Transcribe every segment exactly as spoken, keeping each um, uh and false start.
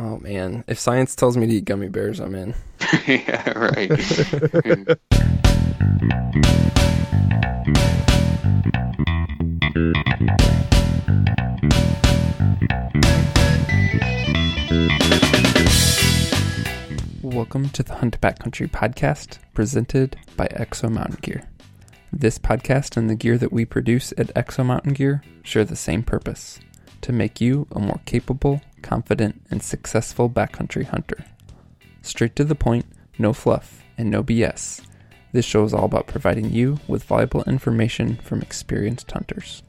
Oh, man. If science tells me to eat gummy bears, I'm in. Yeah, right. Welcome to the Hunt Backcountry podcast, presented by Exo Mountain Gear. This podcast and the gear that we produce at Exo Mountain Gear share the same purpose: to make you a more capable, confident, and successful backcountry hunter. Straight to the point, no fluff, and no B S. This show is all about providing you with valuable information from experienced hunters.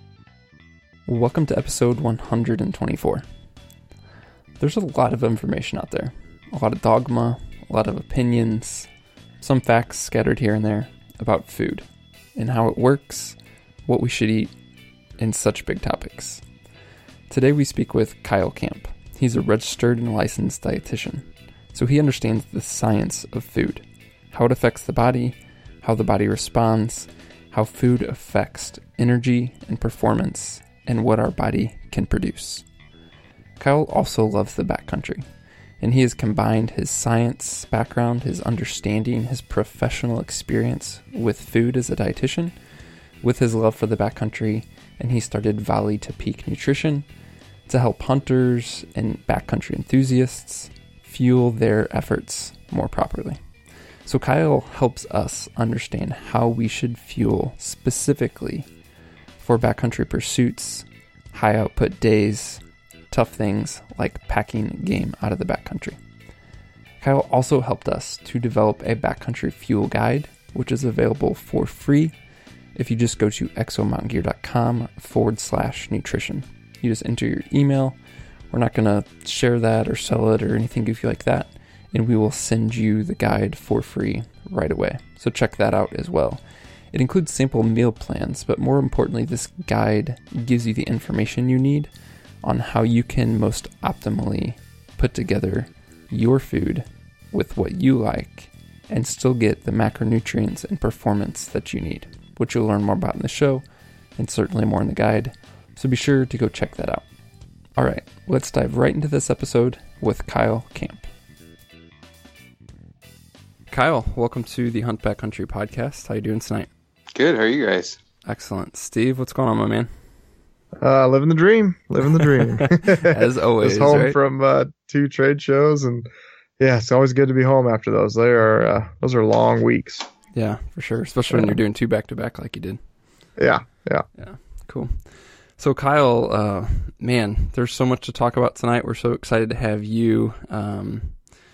Welcome to episode one hundred twenty-four. There's a lot of information out there. A lot of dogma, a lot of opinions, some facts scattered here and there about food and how it works, what we should eat, and such big topics. Today we speak with Kyle Camp. He's a registered and licensed dietitian, so he understands the science of food, how it affects the body, how the body responds, how food affects energy and performance, and what our body can produce. Kyle also loves the backcountry, and he has combined his science background, his understanding, his professional experience with food as a dietitian, with his love for the backcountry, and he started Valley to Peak Nutrition to help hunters and backcountry enthusiasts fuel their efforts more properly. So Kyle helps us understand how we should fuel specifically for backcountry pursuits, high output days, tough things like packing game out of the backcountry. Kyle also helped us to develop a backcountry fuel guide, which is available for free if you just go to exomountaingear.com forward slash nutrition. You just enter your email. We're not going to share that or sell it or anything goofy like that, and we will send you the guide for free right away. So check that out as well. It includes sample meal plans, but more importantly, this guide gives you the information you need on how you can most optimally put together your food with what you like and still get the macronutrients and performance that you need, which you'll learn more about in the show and certainly more in the guide. So be sure to go check that out. All right, let's dive right into this episode with Kyle Camp. Kyle, welcome to the Hunt Backcountry podcast. How you doing tonight? Good. How are you guys? Excellent. Steve, what's going on, my man? Uh, living the dream, living the dream. As always, Just home right? from uh, two trade shows, and yeah, it's always good to be home after those. They are uh, those are long weeks. Yeah, for sure. Especially when you're doing two back to back like you did. Yeah, yeah, yeah. Cool. So Kyle, uh, man, there's so much to talk about tonight. We're so excited to have you um,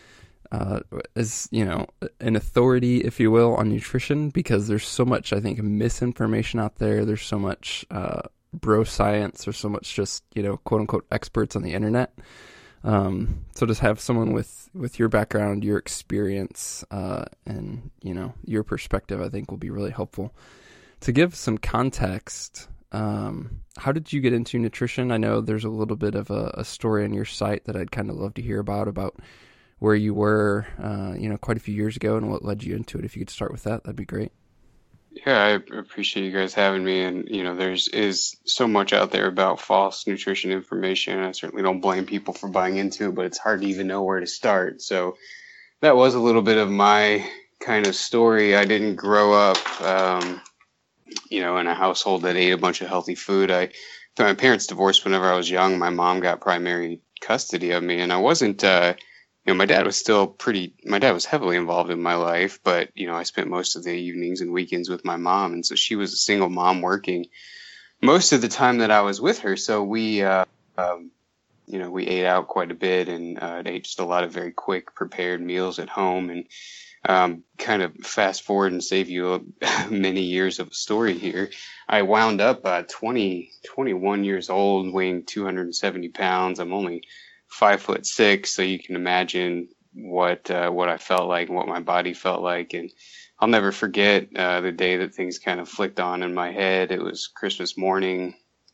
uh, as you know an authority, if you will, on nutrition, because there's so much, I think, misinformation out there. There's so much uh, bro science. There's so much just, you know, quote unquote experts on the internet. Um, so just have someone with, with your background, your experience, uh, and, you know, your perspective, I think will be really helpful. To give some context, um, how did you get into nutrition? I know there's a little bit of a, a story on your site that I'd kind of love to hear about, about where you were, uh, you know, quite a few years ago and what led you into it. If you could start with that, that'd be great. Yeah, I appreciate you guys having me. And, you know, there's is so much out there about false nutrition information. I certainly don't blame people for buying into it, but it's hard to even know where to start. So that was a little bit of my kind of story. I didn't grow up, um, you know, in a household that ate a bunch of healthy food. I, my parents divorced whenever I was young. My mom got primary custody of me, and I wasn't, uh, you know, my dad was still pretty, my dad was heavily involved in my life, but, you know, I spent most of the evenings and weekends with my mom. And so she was a single mom working most of the time that I was with her. So we, uh, um, you know, we ate out quite a bit and uh, ate just a lot of very quick prepared meals at home. And um, kind of fast forward and save you many years of a story here. I wound up uh, twenty, twenty-one years old, weighing two hundred seventy pounds. I'm only five foot six, so you can imagine what uh, what I felt like and what my body felt like. And I'll never forget uh, the day that things kind of flicked on in my head. It was Christmas morning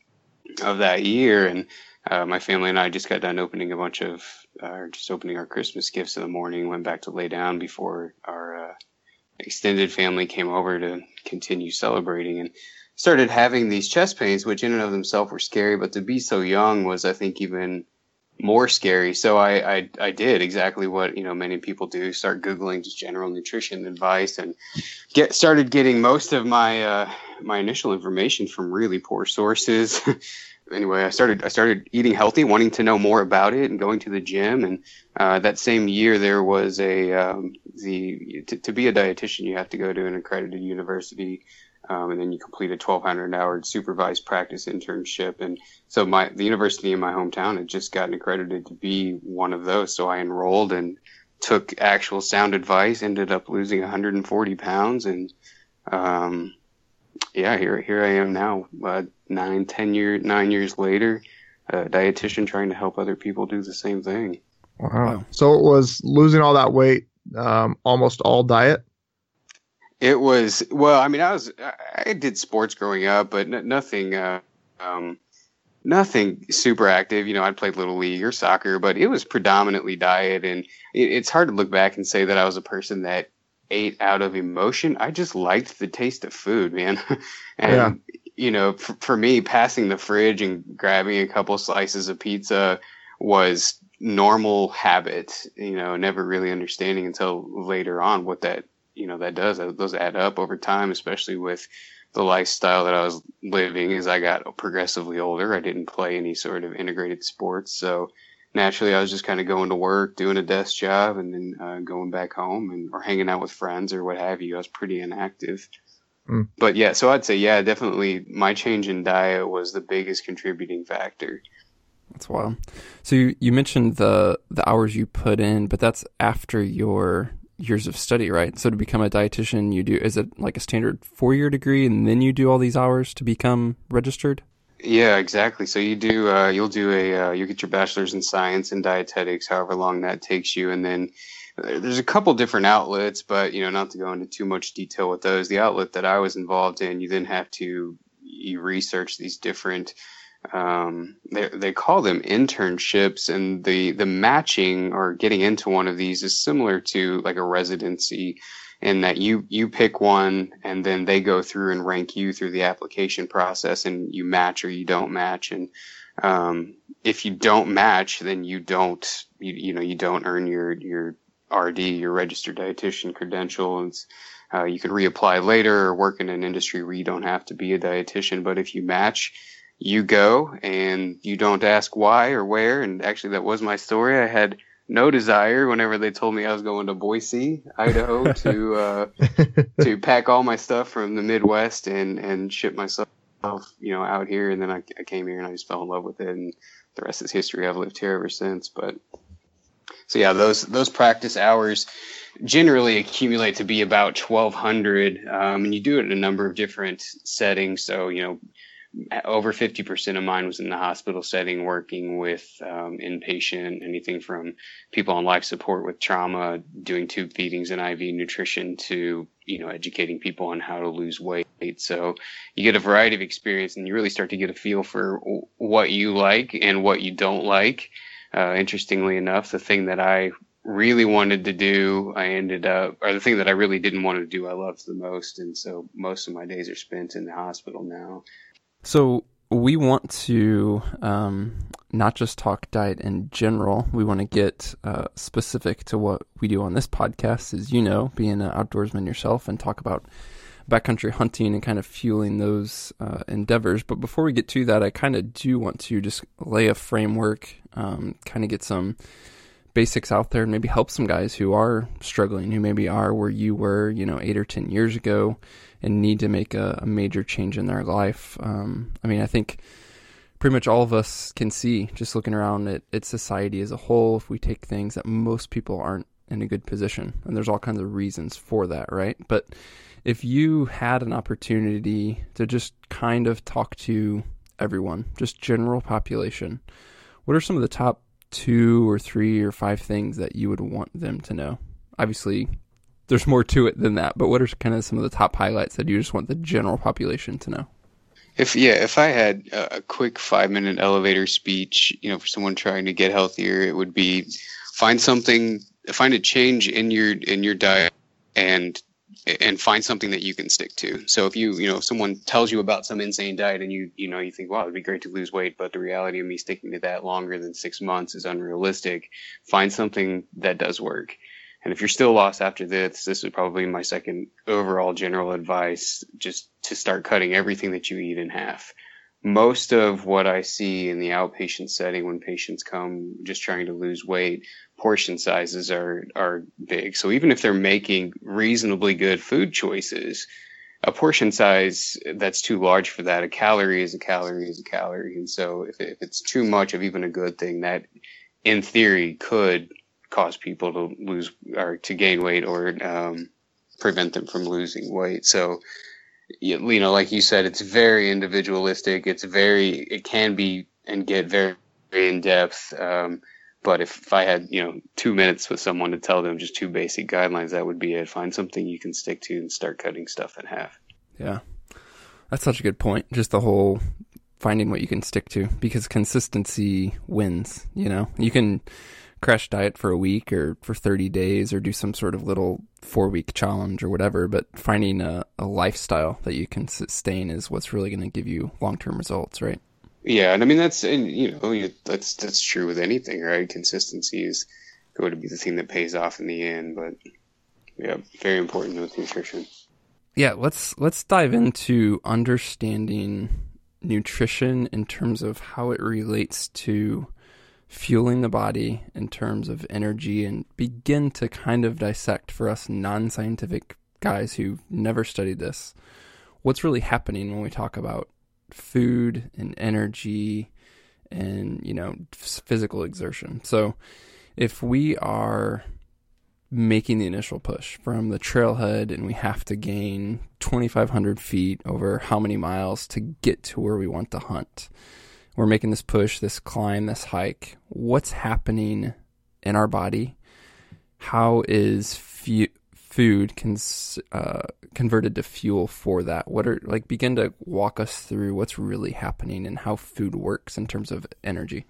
of that year, and uh, my family and I just got done opening a bunch of, uh, just opening our Christmas gifts in the morning, went back to lay down before our uh, extended family came over to continue celebrating, and started having these chest pains, which in and of themselves were scary, but to be so young was, I think, even more scary. So I, I, I did exactly what, you know, many people do, start Googling just general nutrition advice, and get started getting most of my, uh, my initial information from really poor sources. Anyway, I started, I started eating healthy, wanting to know more about it and going to the gym. And, uh, that same year there was a, um, the, to, to be a dietitian, you have to go to an accredited university. Um, and then you complete a twelve hundred hour supervised practice internship. And so my, the university in my hometown had just gotten accredited to be one of those. So I enrolled and took actual sound advice, ended up losing one hundred forty pounds. And, um, yeah, here, here I am now, uh, nine, ten years, nine years later, a dietitian trying to help other people do the same thing. Wow. wow. So it was losing all that weight, um, almost all diet? It was, well, I mean, I was, I did sports growing up, but n- nothing, uh, um, nothing super active. You know, I played little league or soccer, but it was predominantly diet. And it, it's hard to look back and say that I was a person that ate out of emotion. I just liked the taste of food, man. and, yeah. you know, for, for me, passing the fridge and grabbing a couple slices of pizza was normal habit, you know, never really understanding until later on what that, you know, that does, those add up over time, especially with the lifestyle that I was living as I got progressively older. I didn't play any sort of integrated sports. So naturally I was just kind of going to work, doing a desk job, and then uh, going back home and or hanging out with friends or what have you. I was pretty inactive. Mm. But yeah, so I'd say, yeah, definitely my change in diet was the biggest contributing factor. That's wild. So you, you mentioned the, the hours you put in, but that's after your years of study, right? So to become a dietitian, you do, is it like a standard four-year degree and then you do all these hours to become registered? Yeah, exactly. So you do, uh, you'll do a, uh, you get your bachelor's in science and dietetics, however long that takes you. And then there's a couple different outlets, but, you know, not to go into too much detail with those. The outlet that I was involved in, you then have to, you research these different, um, they, they call them internships, and the, the matching or getting into one of these is similar to like a residency, in that you, you pick one and then they go through and rank you through the application process, and you match or you don't match. And, um, if you don't match, then you don't, you, you know, you don't earn your, your R D, your registered dietitian credential. And, uh, you can reapply later or work in an industry where you don't have to be a dietitian. But if you match, you go and you don't ask why or where. And actually that was my story. I had no desire whenever they told me I was going to Boise, Idaho to, uh, to pack all my stuff from the Midwest and, and ship myself, you know, out here. And then I, I came here and I just fell in love with it. And the rest is history. I've lived here ever since. But so yeah, those, those practice hours generally accumulate to be about twelve hundred. Um, and you do it in a number of different settings. So, you know, over fifty percent of mine was in the hospital setting, working with um, inpatient, anything from people on life support with trauma, doing tube feedings and I V nutrition, to, you know, educating people on how to lose weight. So you get a variety of experience, and you really start to get a feel for what you like and what you don't like. Uh, interestingly enough, the thing that I really wanted to do, I ended up, or the thing that I really didn't want to do, I loved the most. And so most of my days are spent in the hospital now. So we want to um, not just talk diet in general. We want to get uh, specific to what we do on this podcast, as you know, being an outdoorsman yourself, and talk about backcountry hunting and kind of fueling those uh, endeavors. But before we get to that, I kind of do want to just lay a framework, um, kind of get some basics out there and maybe help some guys who are struggling, who maybe are where you were, you know, eight or ten years ago, and need to make a, a major change in their life. Um, I mean, I think pretty much all of us can see, just looking around at, at society as a whole, if we take things, that most people aren't in a good position. And there's all kinds of reasons for that, right? But if you had an opportunity to just kind of talk to everyone, just general population, what are some of the top two or three or five things that you would want them to know? Obviously, there's more to it than that, but what are kind of some of the top highlights that you just want the general population to know? If, yeah, if I had a quick five minute elevator speech, you know, for someone trying to get healthier, it would be find something, find a change in your, in your diet and and find something that you can stick to. So if you, you know, if someone tells you about some insane diet and you, you know, you think, wow, it'd be great to lose weight, but the reality of me sticking to that longer than six months is unrealistic, find something that does work. And if you're still lost after this, this is probably my second overall general advice, just to start cutting everything that you eat in half. Most of what I see in the outpatient setting when patients come just trying to lose weight, portion sizes are, are big. So even if they're making reasonably good food choices, a portion size that's too large for that, a calorie is a calorie is a calorie. And so if, if it's too much of even a good thing, that in theory could cause people to lose or to gain weight or um, prevent them from losing weight. So, you know, like you said, it's very individualistic. It's very, it can be and get very, very in depth. Um, but if, if I had, you know, two minutes with someone to tell them just two basic guidelines, that would be it. Find something you can stick to and start cutting stuff in half. Yeah, that's such a good point. Just the whole finding what you can stick to, because consistency wins. You know, you can crash diet for a week or for thirty days or do some sort of little four week challenge or whatever, but finding a, a lifestyle that you can sustain is what's really going to give you long-term results, right? Yeah. And I mean, that's, and you know, that's, that's true with anything, right? Consistency is going to be the thing that pays off in the end, but yeah, very important with nutrition. Yeah. Let's, let's dive into understanding nutrition in terms of how it relates to fueling the body in terms of energy, and begin to kind of dissect for us non-scientific guys who've never studied this, what's really happening when we talk about food and energy and, you know, physical exertion. So if we are making the initial push from the trailhead and we have to gain twenty-five hundred feet over how many miles to get to where we want to hunt, we're making this push, this climb, this hike. What's happening in our body? How is fu- food cons- uh, converted to fuel for that? What are, like, begin to walk us through what's really happening and how food works in terms of energy.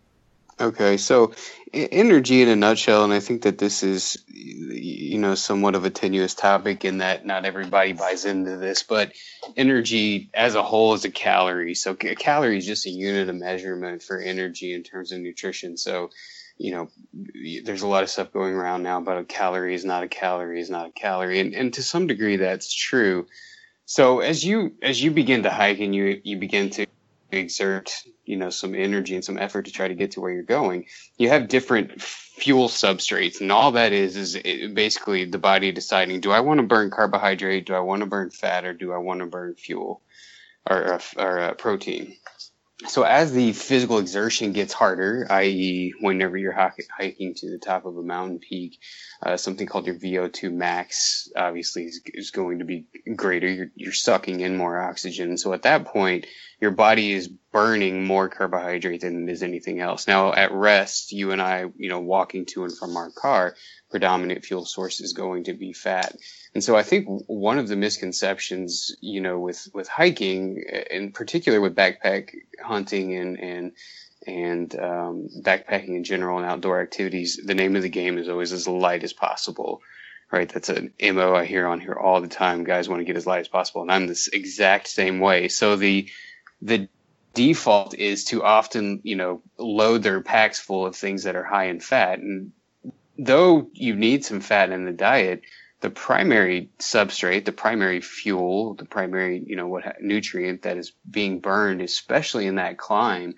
Okay, so energy in a nutshell, and I think that this is, you know, somewhat of a tenuous topic in that not everybody buys into this, but energy as a whole is a calorie. So a calorie is just a unit of measurement for energy in terms of nutrition. So, you know, there's a lot of stuff going around now about a calorie is not a calorie is not a calorie. And, and to some degree that's true. So as you, as you begin to hike and you, you begin to exert, you know, some energy and some effort to try to get to where you're going, you have different fuel substrates, and all that is is it basically the body deciding, do I want to burn carbohydrate, do I want to burn fat, or do I want to burn fuel or, or, or uh, protein. So as the physical exertion gets harder, that is whenever you're hiking to the top of a mountain peak, uh, something called your V O two max obviously is, is going to be greater. You're, you're sucking in more oxygen. So at that point, your body is burning more carbohydrate than it is anything else. Now at rest, you and I, you know, walking to and from our car, predominant fuel source is going to be fat. And so I think one of the misconceptions, you know, with, with hiking, in particular with backpack hunting and, and, and, um, backpacking in general and outdoor activities, the name of the game is always as light as possible, right? That's an M O I hear on here all the time. Guys want to get as light as possible. And I'm this exact same way. So the, the default is to often, you know, load their packs full of things that are high in fat. And though you need some fat in the diet, the primary substrate, the primary fuel, the primary, you know, what nutrient that is being burned, especially in that climb,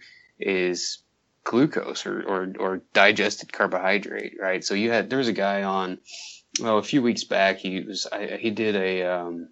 is glucose or, or, or digested carbohydrate, right? So you had, there was a guy on, well, a few weeks back, he was, I, he did a, um,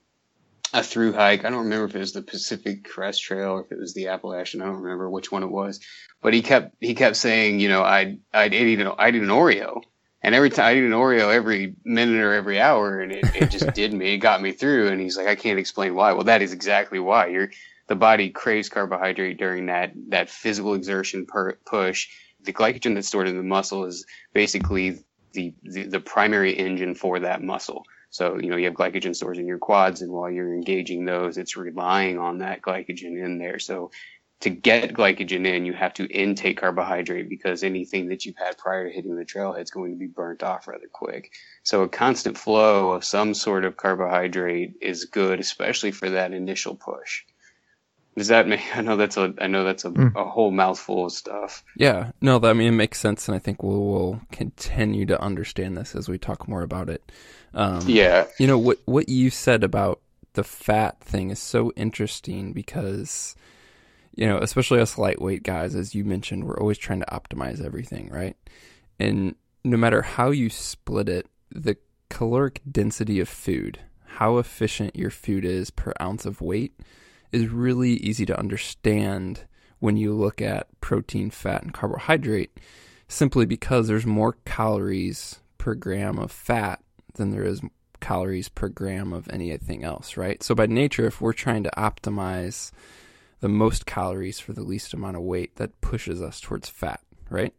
a through hike. I don't remember if it was the Pacific Crest Trail or if it was the Appalachian. I don't remember which one it was, but he kept, he kept saying, you know, I'd, I'd eat an, I'd eat an Oreo. And every time I eat an Oreo every minute or every hour, and it, it just did me. It got me through. And he's like, I can't explain why. Well, that is exactly why. You're, the body craves carbohydrate during that, that physical exertion per push. The glycogen that's stored in the muscle is basically the, the, the primary engine for that muscle. So, you know, you have glycogen stores in your quads, and while you're engaging those, it's relying on that glycogen in there. So to get glycogen in, you have to intake carbohydrate because anything that you've had prior to hitting the trailhead is going to be burnt off rather quick. So a constant flow of some sort of carbohydrate is good, especially for that initial push. Does that make? I know that's a. I know that's a, mm. a whole mouthful of stuff. Yeah, no, I mean it makes sense, and I think we'll, we'll continue to understand this as we talk more about it. Um, yeah, you know what what you said about the fat thing is so interesting because, you know, especially us lightweight guys, as you mentioned, we're always trying to optimize everything, right? And no matter how you split it, the caloric density of food, how efficient your food is per ounce of weight, is really easy to understand when you look at protein, fat, and carbohydrate, simply because there's more calories per gram of fat than there is calories per gram of anything else, right? So by nature, if we're trying to optimize the most calories for the least amount of weight, that pushes us towards fat, right?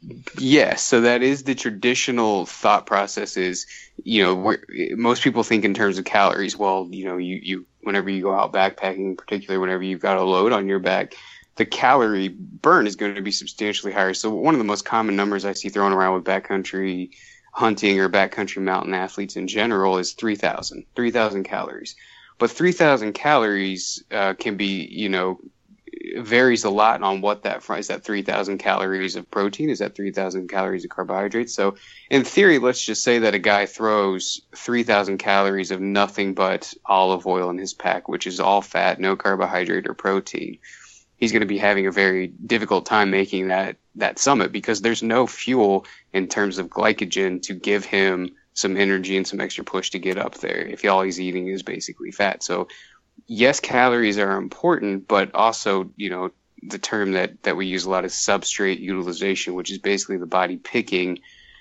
Yes, so that is the traditional thought process is, you know, we're, most people think in terms of calories. Well, you know, you, you whenever you go out backpacking, in particular, whenever you've got a load on your back, the calorie burn is going to be substantially higher. So one of the most common numbers I see thrown around with backcountry hunting or backcountry mountain athletes in general is three thousand, three thousand calories. But three thousand calories uh, can be, you know, varies a lot on what that is. That three thousand calories of protein? Is that three thousand calories of carbohydrates? So in theory, let's just say that a guy throws three thousand calories of nothing but olive oil in his pack, which is all fat, no carbohydrate or protein. He's going to be having a very difficult time making that, that summit because there's no fuel in terms of glycogen to give him some energy and some extra push to get up there if all he's eating is basically fat. So yes, calories are important, but also, you know, the term that, that we use a lot is substrate utilization, which is basically the body picking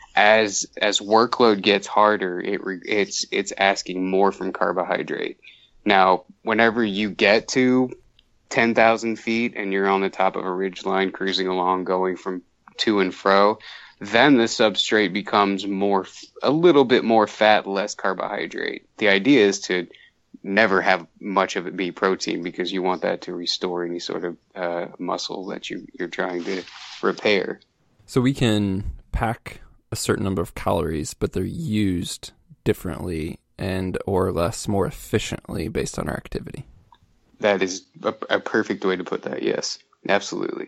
as as workload gets harder, it it's it's asking more from carbohydrate. Now, whenever you get to ten thousand feet and you're on the top of a ridge line cruising along, going from to and fro, then the substrate becomes more, a little bit more fat, less carbohydrate. The idea is to never have much of it be protein because you want that to restore any sort of uh, muscle that you, you're trying to repair. So we can pack a certain number of calories, but they're used differently and or less more efficiently based on our activity. That is a, a perfect way to put that. Yes, absolutely.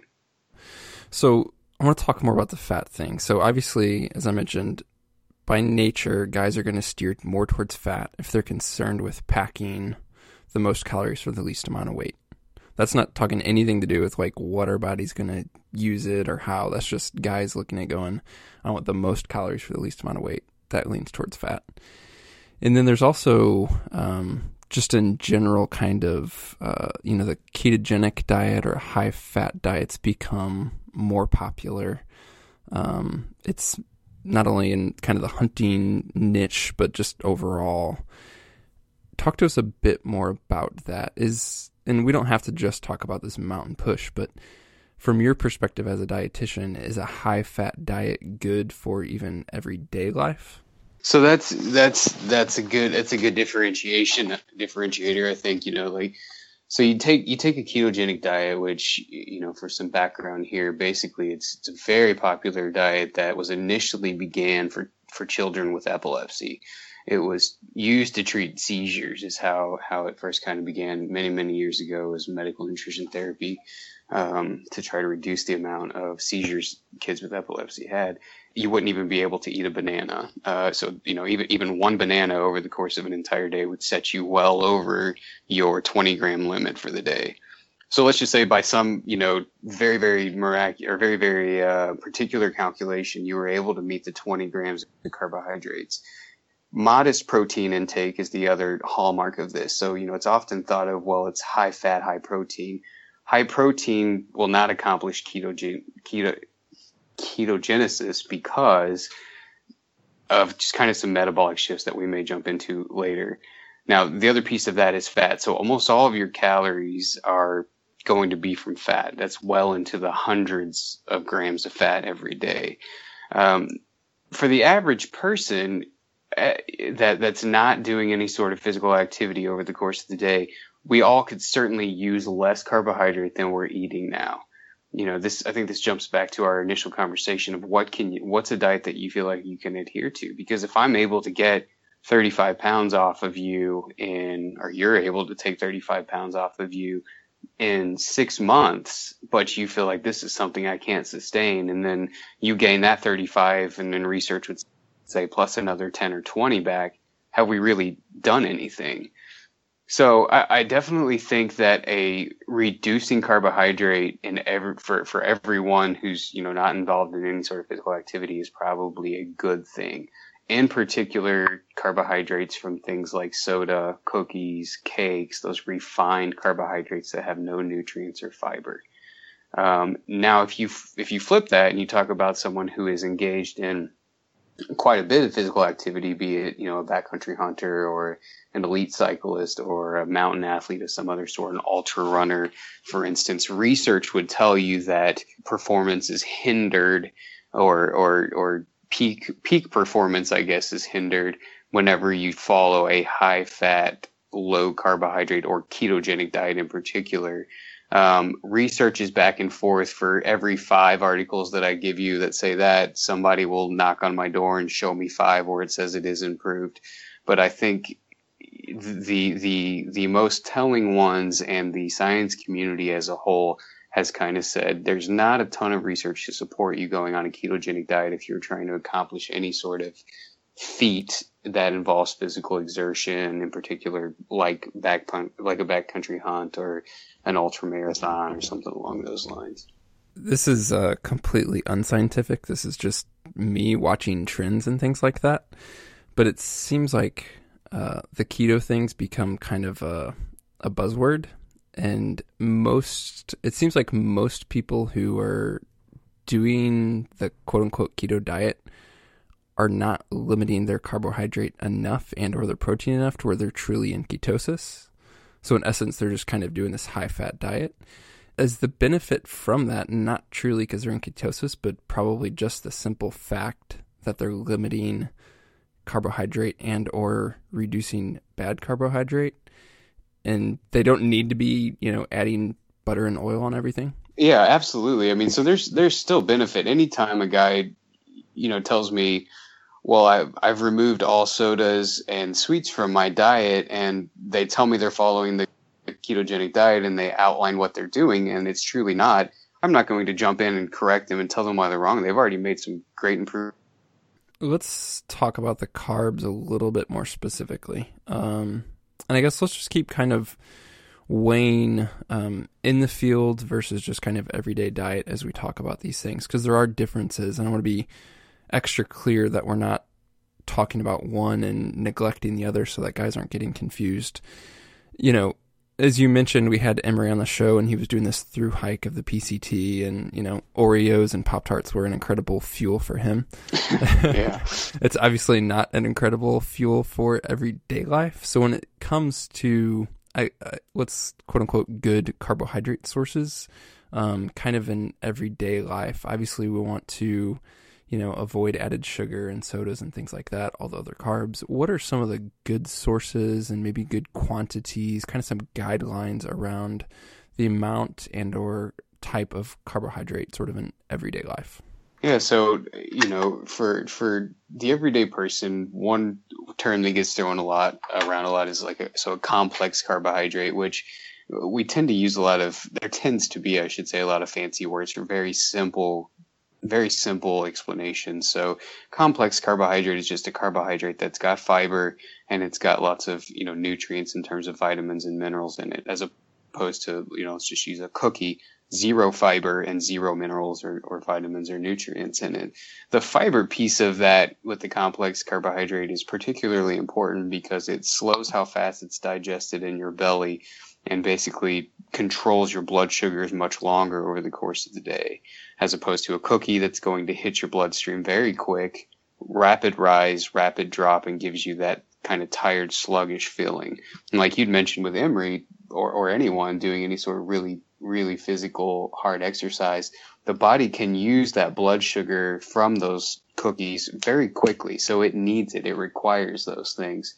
So I want to talk more about the fat thing. So obviously, as I mentioned, by nature, guys are going to steer more towards fat if they're concerned with packing the most calories for the least amount of weight. That's not talking anything to do with like what our body's going to use it or how. That's just guys looking at going, I want the most calories for the least amount of weight. That leans towards fat. And then there's also um, just in general kind of, uh, you know, the ketogenic diet or high-fat diets become more popular. Um, it's not only in kind of the hunting niche, but just overall. Talk to us a bit more about that. Is and we don't have to just talk about this mountain push, but from your perspective as a dietitian, is a high-fat diet good for even everyday life? So that's that's that's a good that's a good differentiation differentiator. I think, you know, like, so you take you take a ketogenic diet, which, you know, for some background here, basically it's it's a very popular diet that was initially began for for children with epilepsy. It was used to treat seizures, is how how it first kind of began many many years ago as medical nutrition therapy, um, to try to reduce the amount of seizures kids with epilepsy had. You wouldn't even be able to eat a banana. Uh, so, you know, even even one banana over the course of an entire day would set you well over your twenty gram limit for the day. So let's just say by some, you know, very, very miraculous or very, very uh, particular calculation, you were able to meet the twenty grams of carbohydrates. Modest protein intake is the other hallmark of this. So, you know, it's often thought of, well, it's high fat, high protein. High protein will not accomplish ketogen, keto, ketogenesis because of just kind of some metabolic shifts that we may jump into later. Now, the other piece of that is fat. So almost all of your calories are going to be from fat. That's well into the hundreds of grams of fat every day. Um, for the average person uh, that that's not doing any sort of physical activity over the course of the day, we all could certainly use less carbohydrate than we're eating now. You know, this, I think this jumps back to our initial conversation of what can you, what's a diet that you feel like you can adhere to? Because if I'm able to get thirty-five pounds off of you in, or you're able to take thirty-five pounds off of you in six months, but you feel like this is something I can't sustain, and then you gain that thirty-five, and then research would say plus another ten or twenty back, have we really done anything? So I, I definitely think that a reducing carbohydrate in every, for, for everyone who's, you know, not involved in any sort of physical activity is probably a good thing. In particular, carbohydrates from things like soda, cookies, cakes, those refined carbohydrates that have no nutrients or fiber. Um, now, if you, if you flip that and you talk about someone who is engaged in quite a bit of physical activity, be it, you know, a backcountry hunter or an elite cyclist or a mountain athlete of some other sort, an ultra runner, for instance, research would tell you that performance is hindered or, or, or peak, peak performance, I guess, is hindered whenever you follow a high fat, low carbohydrate or ketogenic diet in particular. Um, research is back and forth. For every five articles that I give you that say that, somebody will knock on my door and show me five where it says it is improved. But I think the the the most telling ones, and the science community as a whole has kind of said there's not a ton of research to support you going on a ketogenic diet if you're trying to accomplish any sort of feat that involves physical exertion, in particular, like back like a backcountry hunt or an ultra marathon or something along those lines. This is uh, completely unscientific. This is just me watching trends and things like that. But it seems like uh, the keto things become kind of a, a buzzword, and most it seems like most people who are doing the quote unquote keto diet are not limiting their carbohydrate enough and or their protein enough to where they're truly in ketosis. So in essence, they're just kind of doing this high-fat diet. As the benefit from that, not truly because they're in ketosis, but probably just the simple fact that they're limiting carbohydrate and or reducing bad carbohydrate. And they don't need to be, you know, adding butter and oil on everything. Yeah, absolutely. I mean, so there's there's still benefit. Anytime a guy, you know, tells me, well, I've, I've removed all sodas and sweets from my diet, and they tell me they're following the ketogenic diet and they outline what they're doing, and it's truly not, I'm not going to jump in and correct them and tell them why they're wrong. They've already made some great improvements. Let's talk about the carbs a little bit more specifically. Um, and I guess let's just keep kind of weighing um, in the field versus just kind of everyday diet as we talk about these things, because there are differences, and I want to be extra clear that we're not talking about one and neglecting the other so that guys aren't getting confused. You know, as you mentioned, we had Emery on the show and he was doing this through hike of the P C T, and, you know, Oreos and Pop-Tarts were an incredible fuel for him. Yeah. It's obviously not an incredible fuel for everyday life. So when it comes to, I, I let's quote unquote good carbohydrate sources, um, kind of in everyday life, obviously we want to, you know, avoid added sugar and sodas and things like that, all the other carbs. What are some of the good sources and maybe good quantities, kind of some guidelines around the amount and or type of carbohydrate sort of in everyday life? Yeah, so, you know, for for the everyday person, one term that gets thrown a lot around a lot is like a, so a complex carbohydrate, which we tend to use a lot of, there tends to be, I should say, a lot of fancy words for very simple very simple explanation. So complex carbohydrate is just a carbohydrate that's got fiber and it's got lots of, you know, nutrients in terms of vitamins and minerals in it, as opposed to, you know, let's just use a cookie, zero fiber and zero minerals or, or vitamins or nutrients in it. The fiber piece of that with the complex carbohydrate is particularly important because it slows how fast it's digested in your belly and basically controls your blood sugars much longer over the course of the day, as opposed to a cookie that's going to hit your bloodstream very quick, rapid rise, rapid drop, and gives you that kind of tired, sluggish feeling. And like you'd mentioned with Emery or, or anyone doing any sort of really, really physical, hard exercise, the body can use that blood sugar from those cookies very quickly. So it needs it. It requires those things.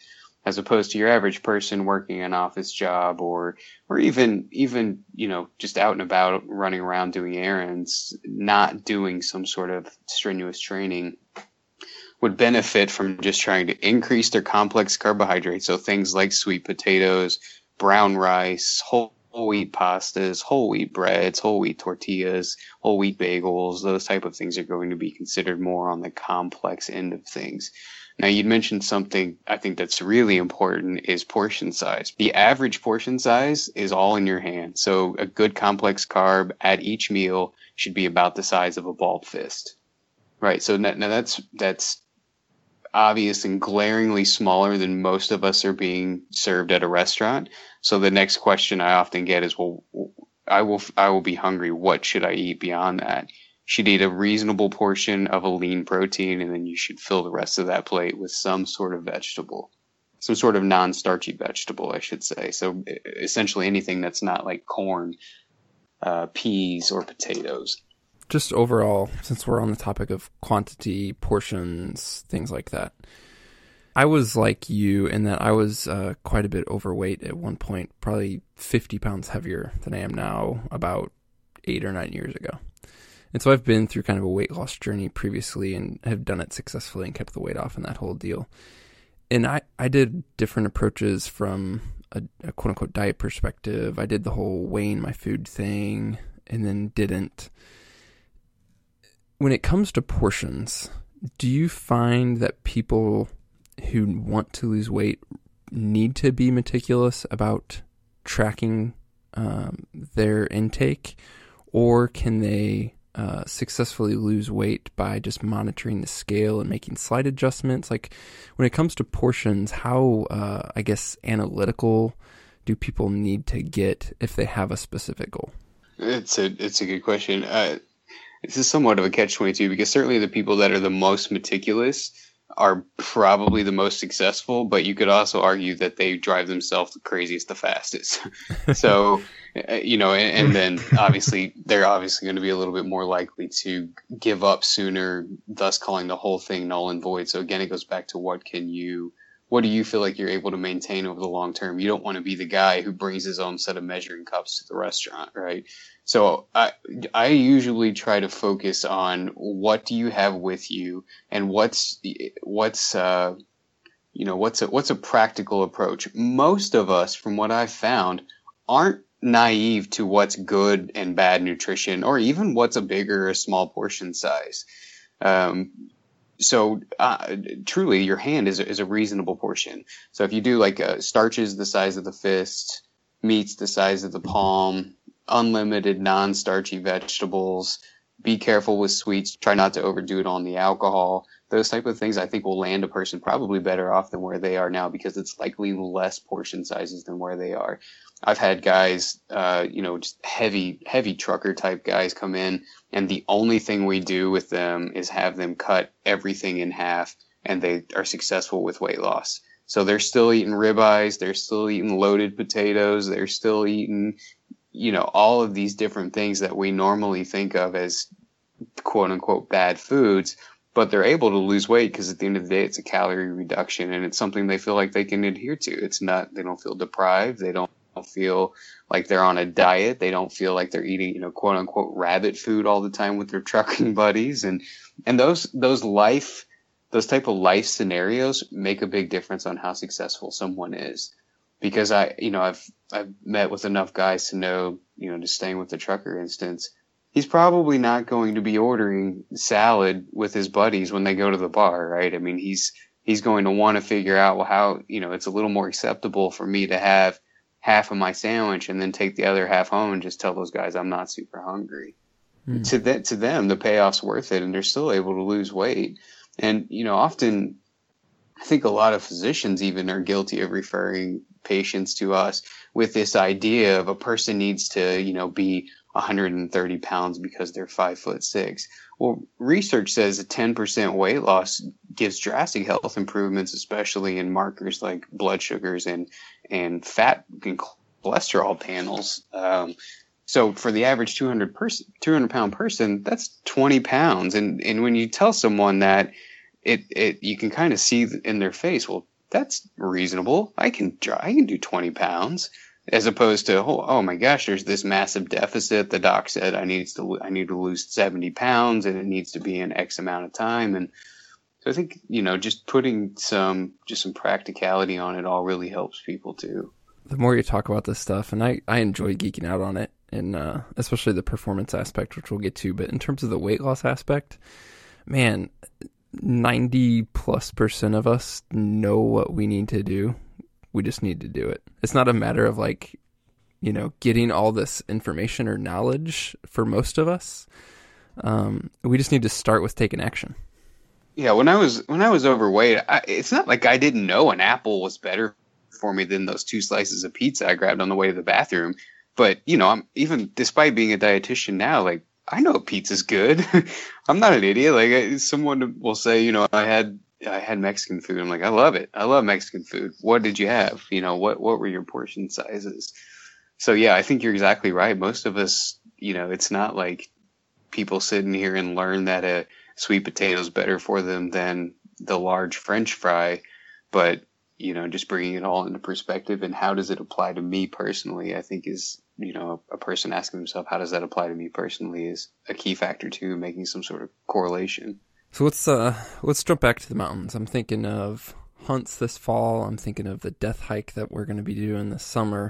as opposed to your average person working an office job or or even even you know just out and about running around doing errands, not doing some sort of strenuous training, would benefit from just trying to increase their complex carbohydrates. So things like sweet potatoes, brown rice, whole wheat pastas, whole wheat breads, whole wheat tortillas, whole wheat bagels. Those type of things are going to be considered more on the complex end of things. Now, you'd mentioned something I think that's really important is portion size. The average portion size is all in your hand. So a good complex carb at each meal should be about the size of a balled fist. Right. So now that's that's obvious and glaringly smaller than most of us are being served at a restaurant. So the next question I often get is, well, I will I will be hungry. What should I eat beyond that? You should eat a reasonable portion of a lean protein, and then you should fill the rest of that plate with some sort of vegetable, some sort of non-starchy vegetable, I should say. So essentially anything that's not like corn, uh, peas, or potatoes. Just overall, since we're on the topic of quantity, portions, things like that, I was like you in that I was uh, quite a bit overweight at one point, probably fifty pounds heavier than I am now about eight or nine years ago. And so I've been through kind of a weight loss journey previously and have done it successfully and kept the weight off and that whole deal. And I, I did different approaches from a, a quote-unquote diet perspective. I did the whole weighing my food thing and then didn't. When it comes to portions, do you find that people who want to lose weight need to be meticulous about tracking um, their intake, or can they uh, successfully lose weight by just monitoring the scale and making slight adjustments? Like when it comes to portions, how, uh, I guess, analytical do people need to get if they have a specific goal? It's a, it's a good question. Uh, This is somewhat of a catch twenty-two because certainly the people that are the most meticulous are probably the most successful, but you could also argue that they drive themselves the craziest, the fastest. So, you know, and, and then obviously they're obviously going to be a little bit more likely to give up sooner, thus calling the whole thing null and void. So again, it goes back to what can you, what do you feel like you're able to maintain over the long term? You don't want to be the guy who brings his own set of measuring cups to the restaurant, right? So I I usually try to focus on what do you have with you and what's what's uh, you know what's a, what's a practical approach. Most of us, from what I've found, aren't naive to what's good and bad nutrition, or even what's a big or a small portion size. Um, so uh, truly, your hand is a, is a reasonable portion. So if you do like uh, starches the size of the fist, meats the size of the palm, unlimited non-starchy vegetables, be careful with sweets, try not to overdo it on the alcohol. Those type of things I think will land a person probably better off than where they are now because it's likely less portion sizes than where they are. I've had guys, uh, you know, just heavy, heavy trucker type guys come in, and the only thing we do with them is have them cut everything in half, and they are successful with weight loss. So they're still eating ribeyes, they're still eating loaded potatoes, they're still eating, you know, all of these different things that we normally think of as quote unquote bad foods, but they're able to lose weight because at the end of the day, it's a calorie reduction and it's something they feel like they can adhere to. It's not, they don't feel deprived. They don't feel like they're on a diet. They don't feel like they're eating, you know, quote unquote rabbit food all the time with their trucking buddies. And, and those, those life, those type of life scenarios make a big difference on how successful someone is. Because I, you know, I've, I've met with enough guys to know, you know, just staying with the trucker instance, he's probably not going to be ordering salad with his buddies when they go to the bar, right? I mean, he's, he's going to want to figure out, well, how, you know, it's a little more acceptable for me to have half of my sandwich and then take the other half home and just tell those guys I'm not super hungry. Mm. To that, to them, the payoff's worth it and they're still able to lose weight. And, you know, often I think a lot of physicians even are guilty of referring patients to us with this idea of a person needs to, you know, be one hundred thirty pounds because they're five foot six. Well, research says a ten percent weight loss gives drastic health improvements, especially in markers like blood sugars and, and fat and cholesterol panels. Um, so for the average two hundred person, two hundred pound person, that's twenty pounds. And, and when you tell someone that, it, it, you can kind of see in their face, well, that's reasonable. I can try, I can do twenty pounds, as opposed to, oh, oh my gosh, there's this massive deficit. The doc said I needs to, I need to lose seventy pounds and it needs to be in X amount of time. And so I think, you know, just putting some, just some practicality on it all really helps people too. The more you talk about this stuff, and I, I enjoy geeking out on it, and uh, especially the performance aspect, which we'll get to, but in terms of the weight loss aspect, man, ninety plus percent of us know what we need to do. We just need to do it. It's not a matter of like, you know, getting all this information or knowledge for most of us. Um, we just need to start with taking action. Yeah, when I was when I was overweight, I, it's not like I didn't know an apple was better for me than those two slices of pizza I grabbed on the way to the bathroom. But, you know, I'm even despite being a dietitian now, like, I know pizza's good. I'm not an idiot. Like, I, someone will say, you know, I had I had Mexican food. I'm like, I love it. I love Mexican food. What did you have? You know, what what were your portion sizes? So, yeah, I think you're exactly right. Most of us, you know, it's not like people sitting here and learn that a sweet potato is better for them than the large French fry, but you know, just bringing it all into perspective and how does it apply to me personally, I think is, you know, a person asking themselves, how does that apply to me personally is a key factor too, making some sort of correlation. So let's, uh, let's jump back to the mountains. I'm thinking of hunts this fall. I'm thinking of the death hike that we're going to be doing this summer.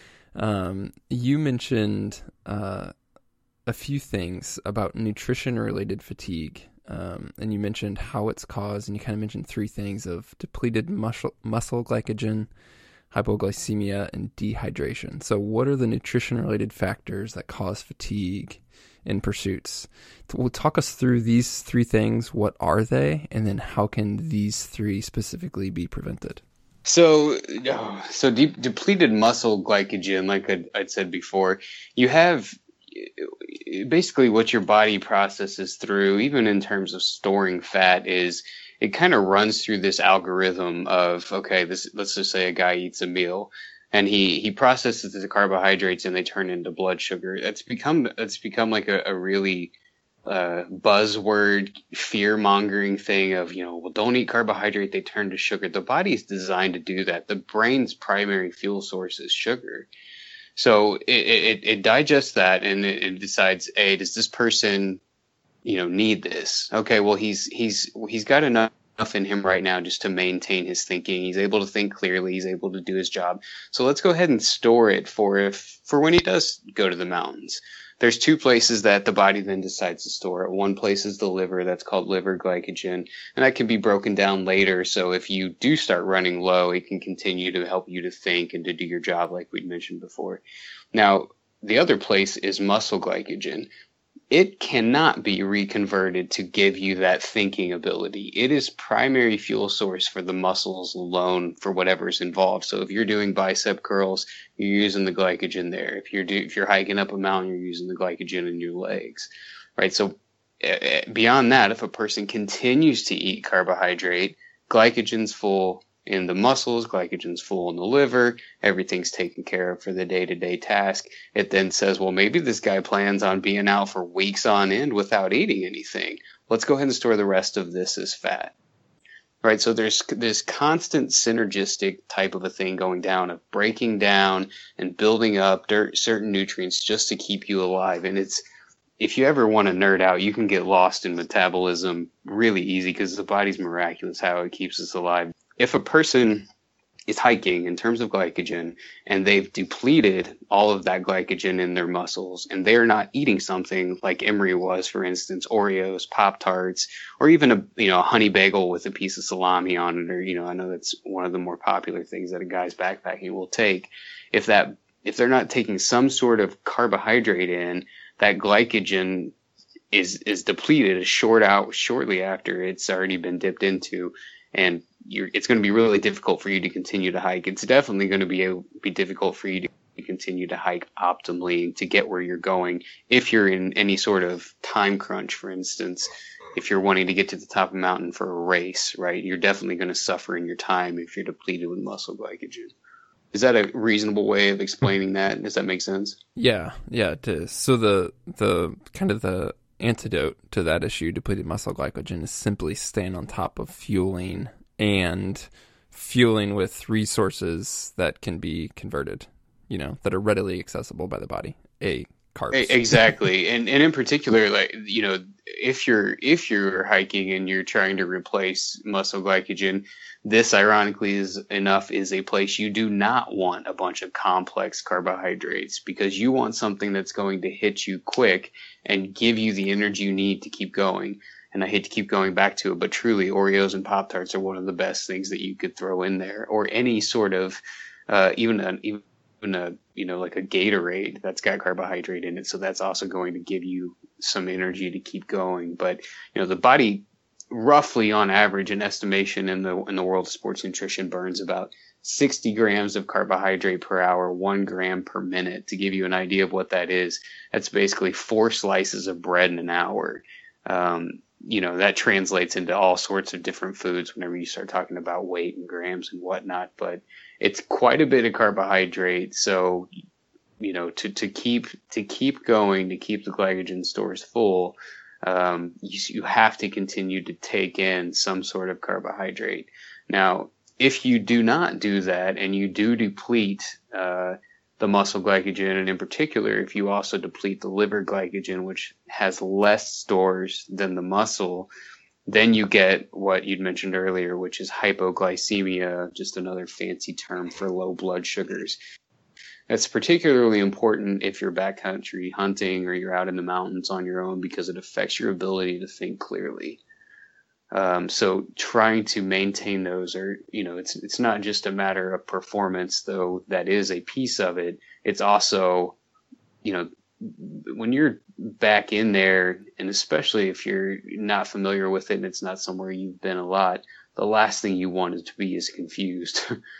Um, you mentioned, uh, a few things about nutrition related fatigue. Um, and you mentioned how it's caused, and you kind of mentioned three things of depleted muscle, muscle glycogen, hypoglycemia, and dehydration. So what are the nutrition-related factors that cause fatigue in pursuits? We'll talk us through these three things. What are they? And then how can these three specifically be prevented? So, so de- depleted muscle glycogen, like I'd, I'd said before, you have basically what your body processes through, even in terms of storing fat, is it kind of runs through this algorithm of, okay, this, let's just say a guy eats a meal and he, he processes the carbohydrates and they turn into blood sugar. It's become, it's become like a, a really uh, buzzword fear mongering thing of, you know, well, don't eat carbohydrate. They turn to sugar. The body is designed to do that. The brain's primary fuel source is sugar. So it, it, it digests that and it, it decides, hey, does this person, you know, need this? Okay, well, he's he's he's got enough in him right now just to maintain his thinking. He's able to think clearly. He's able to do his job. So let's go ahead and store it for if for when he does go to the mountains. There's two places that the body then decides to store it. One place is the liver. That's called liver glycogen, and that can be broken down later. So if you do start running low, it can continue to help you to think and to do your job like we'd mentioned before. Now, the other place is muscle glycogen. It cannot be reconverted to give you that thinking ability. It is primary fuel source for the muscles alone for whatever's involved. So if you're doing bicep curls, you're using the glycogen there. If you're do, if you're hiking up a mountain, you're using the glycogen in your legs, right? So uh, beyond that, if a person continues to eat carbohydrate, glycogen's full in the muscles, glycogen's full in the liver, everything's taken care of for the day-to-day task. It then says, well, maybe this guy plans on being out for weeks on end without eating anything. Let's go ahead and store the rest of this as fat. Right, so there's this constant synergistic type of a thing going down of breaking down and building up dirt, certain nutrients just to keep you alive. And it's, if you ever want to nerd out, you can get lost in metabolism really easy because the body's miraculous how it keeps us alive. If a person is hiking in terms of glycogen and they've depleted all of that glycogen in their muscles and they're not eating something like Emery was, for instance, Oreos, Pop-Tarts, or even a, you know, a honey bagel with a piece of salami on it, or, you know, I know that's one of the more popular things that a guy's backpacking will take. If that, if they're not taking some sort of carbohydrate in, that glycogen is, is depleted a short out shortly after it's already been dipped into. And you're, it's going to be really difficult for you to continue to hike. It's definitely going to be a, be difficult for you to continue to hike optimally to get where you're going. If you're in any sort of time crunch, for instance, if you're wanting to get to the top of a mountain for a race, right, you're definitely going to suffer in your time if you're depleted with muscle glycogen. Is that a reasonable way of explaining that? Does that make sense? Yeah, yeah, it is. So the the kind of the antidote to that issue, depleted muscle glycogen, is simply staying on top of fueling and fueling with resources that can be converted, you know, that are readily accessible by the body. A carbs. Exactly. and and in particular, like, you know, if you're if you're hiking and you're trying to replace muscle glycogen, this ironically is enough is a place you do not want a bunch of complex carbohydrates, because you want something that's going to hit you quick and give you the energy you need to keep going. And I hate to keep going back to it, but truly Oreos and Pop-Tarts are one of the best things that you could throw in there, or any sort of uh, even an even a, you know, like a Gatorade that's got carbohydrate in it. So that's also going to give you some energy to keep going. But, you know, the body roughly on average, an estimation in the, in the world of sports nutrition, burns about sixty grams of carbohydrate per hour, one gram per minute. To give you an idea of what that is, that's basically four slices of bread in an hour. Um, you know, that translates into all sorts of different foods whenever you start talking about weight and grams and whatnot, but it's quite a bit of carbohydrate. So, you know, to, to keep, to keep going, to keep the glycogen stores full, um, you, you have to continue to take in some sort of carbohydrate. Now, if you do not do that and you do deplete, uh, the muscle glycogen, and in particular, if you also deplete the liver glycogen, which has less stores than the muscle, then you get what you'd mentioned earlier, which is hypoglycemia, just another fancy term for low blood sugars. That's particularly important if you're backcountry hunting or you're out in the mountains on your own, because it affects your ability to think clearly. Um, so trying to maintain those, are, you know, it's it's not just a matter of performance, though that is a piece of it. It's also, you know, when you're back in there, and especially if you're not familiar with it and it's not somewhere you've been a lot, the last thing you want it to be is confused.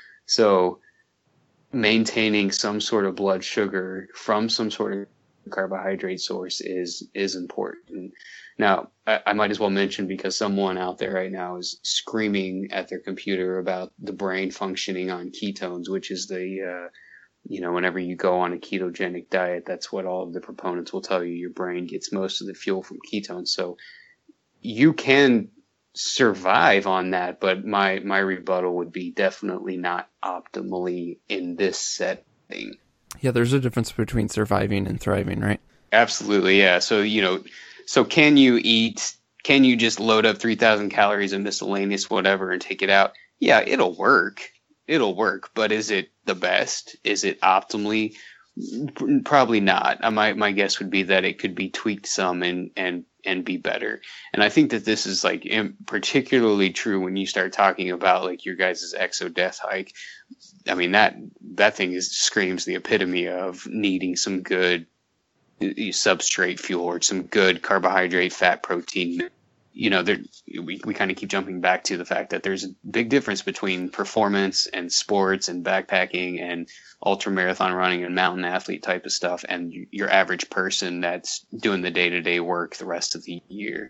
So maintaining some sort of blood sugar from some sort of carbohydrate source is is important. Now, I, I might as well mention, because someone out there right now is screaming at their computer about the brain functioning on ketones, which is the, uh, you know, whenever you go on a ketogenic diet, that's what all of the proponents will tell you. Your brain gets most of the fuel from ketones. So you can survive on that, but my, my rebuttal would be definitely not optimally in this setting. Yeah, there's a difference between surviving and thriving, right? Absolutely, yeah. So, you know, so can you eat, can you just load up three thousand calories of miscellaneous whatever and take it out? Yeah, it'll work. It'll work. But is it the best? Is it optimally? Probably not. Uh, My my guess would be that it could be tweaked some and, and, and be better. And I think that this is like particularly true when you start talking about like your guys' Exo Death Hike. I mean, that that thing is screams the epitome of needing some good substrate fuel or some good carbohydrate, fat, protein. You know, there, we, we kind of keep jumping back to the fact that there's a big difference between performance and sports and backpacking and ultra marathon running and mountain athlete type of stuff, and your average person that's doing the day-to-day work the rest of the year.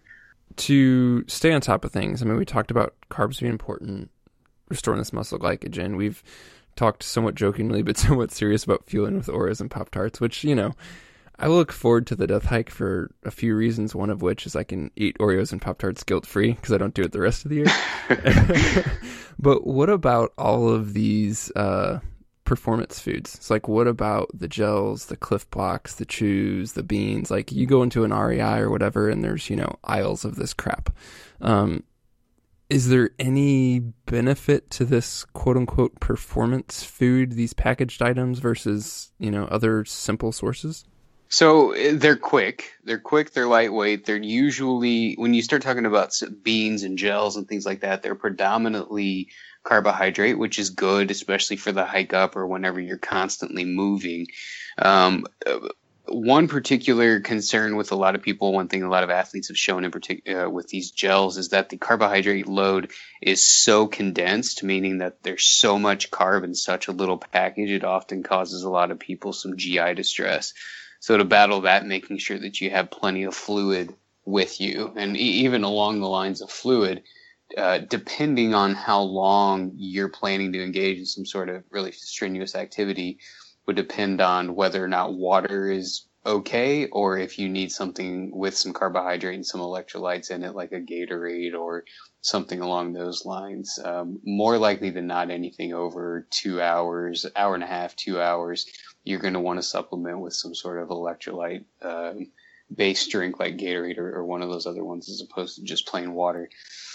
To stay on top of things, I mean, we talked about carbs being important, restoring this muscle glycogen. We've talked somewhat jokingly but somewhat serious about fueling with Oreos and Pop-Tarts, which, you know, I look forward to the Death Hike for a few reasons, one of which is I can eat Oreos and Pop-Tarts guilt-free because I don't do it the rest of the year. But what about all of these uh, performance foods? It's like, what about the gels, the Cliff Blocks, the chews, the beans? Like, you go into an R E I or whatever, and there's, you know, aisles of this crap. Um, is there any benefit to this quote-unquote performance food, these packaged items, versus, you know, other simple sources? So they're quick, they're quick, they're lightweight. They're usually, when you start talking about beans and gels and things like that, they're predominantly carbohydrate, which is good, especially for the hike up or whenever you're constantly moving. Um, one particular concern with a lot of people, one thing a lot of athletes have shown in particular uh, with these gels, is that the carbohydrate load is so condensed, meaning that there's so much carb in such a little package, it often causes a lot of people some G I distress. So to battle that, making sure that you have plenty of fluid with you, and e- even along the lines of fluid, uh, depending on how long you're planning to engage in some sort of really strenuous activity, would depend on whether or not water is okay, or if you need something with some carbohydrate and some electrolytes in it, like a Gatorade or something along those lines. Um, more likely than not, anything over two hours, hour and a half, two hours, you're going to want to supplement with some sort of electrolyte um, based drink like Gatorade or, or one of those other ones, as opposed to just plain water.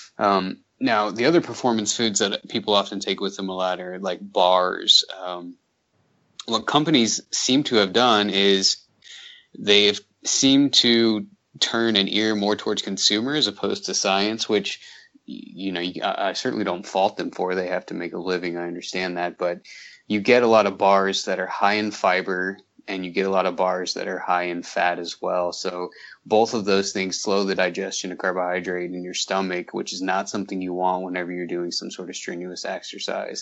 Um, now, the other performance foods that people often take with them a lot are like bars. Um, what companies seem to have done is they've seemed to turn an ear more towards consumer as opposed to science, which, you know, I certainly don't fault them for. They have to make a living. I understand that. But you get a lot of bars that are high in fiber, and you get a lot of bars that are high in fat as well. So both of those things slow the digestion of carbohydrate in your stomach, which is not something you want whenever you're doing some sort of strenuous exercise.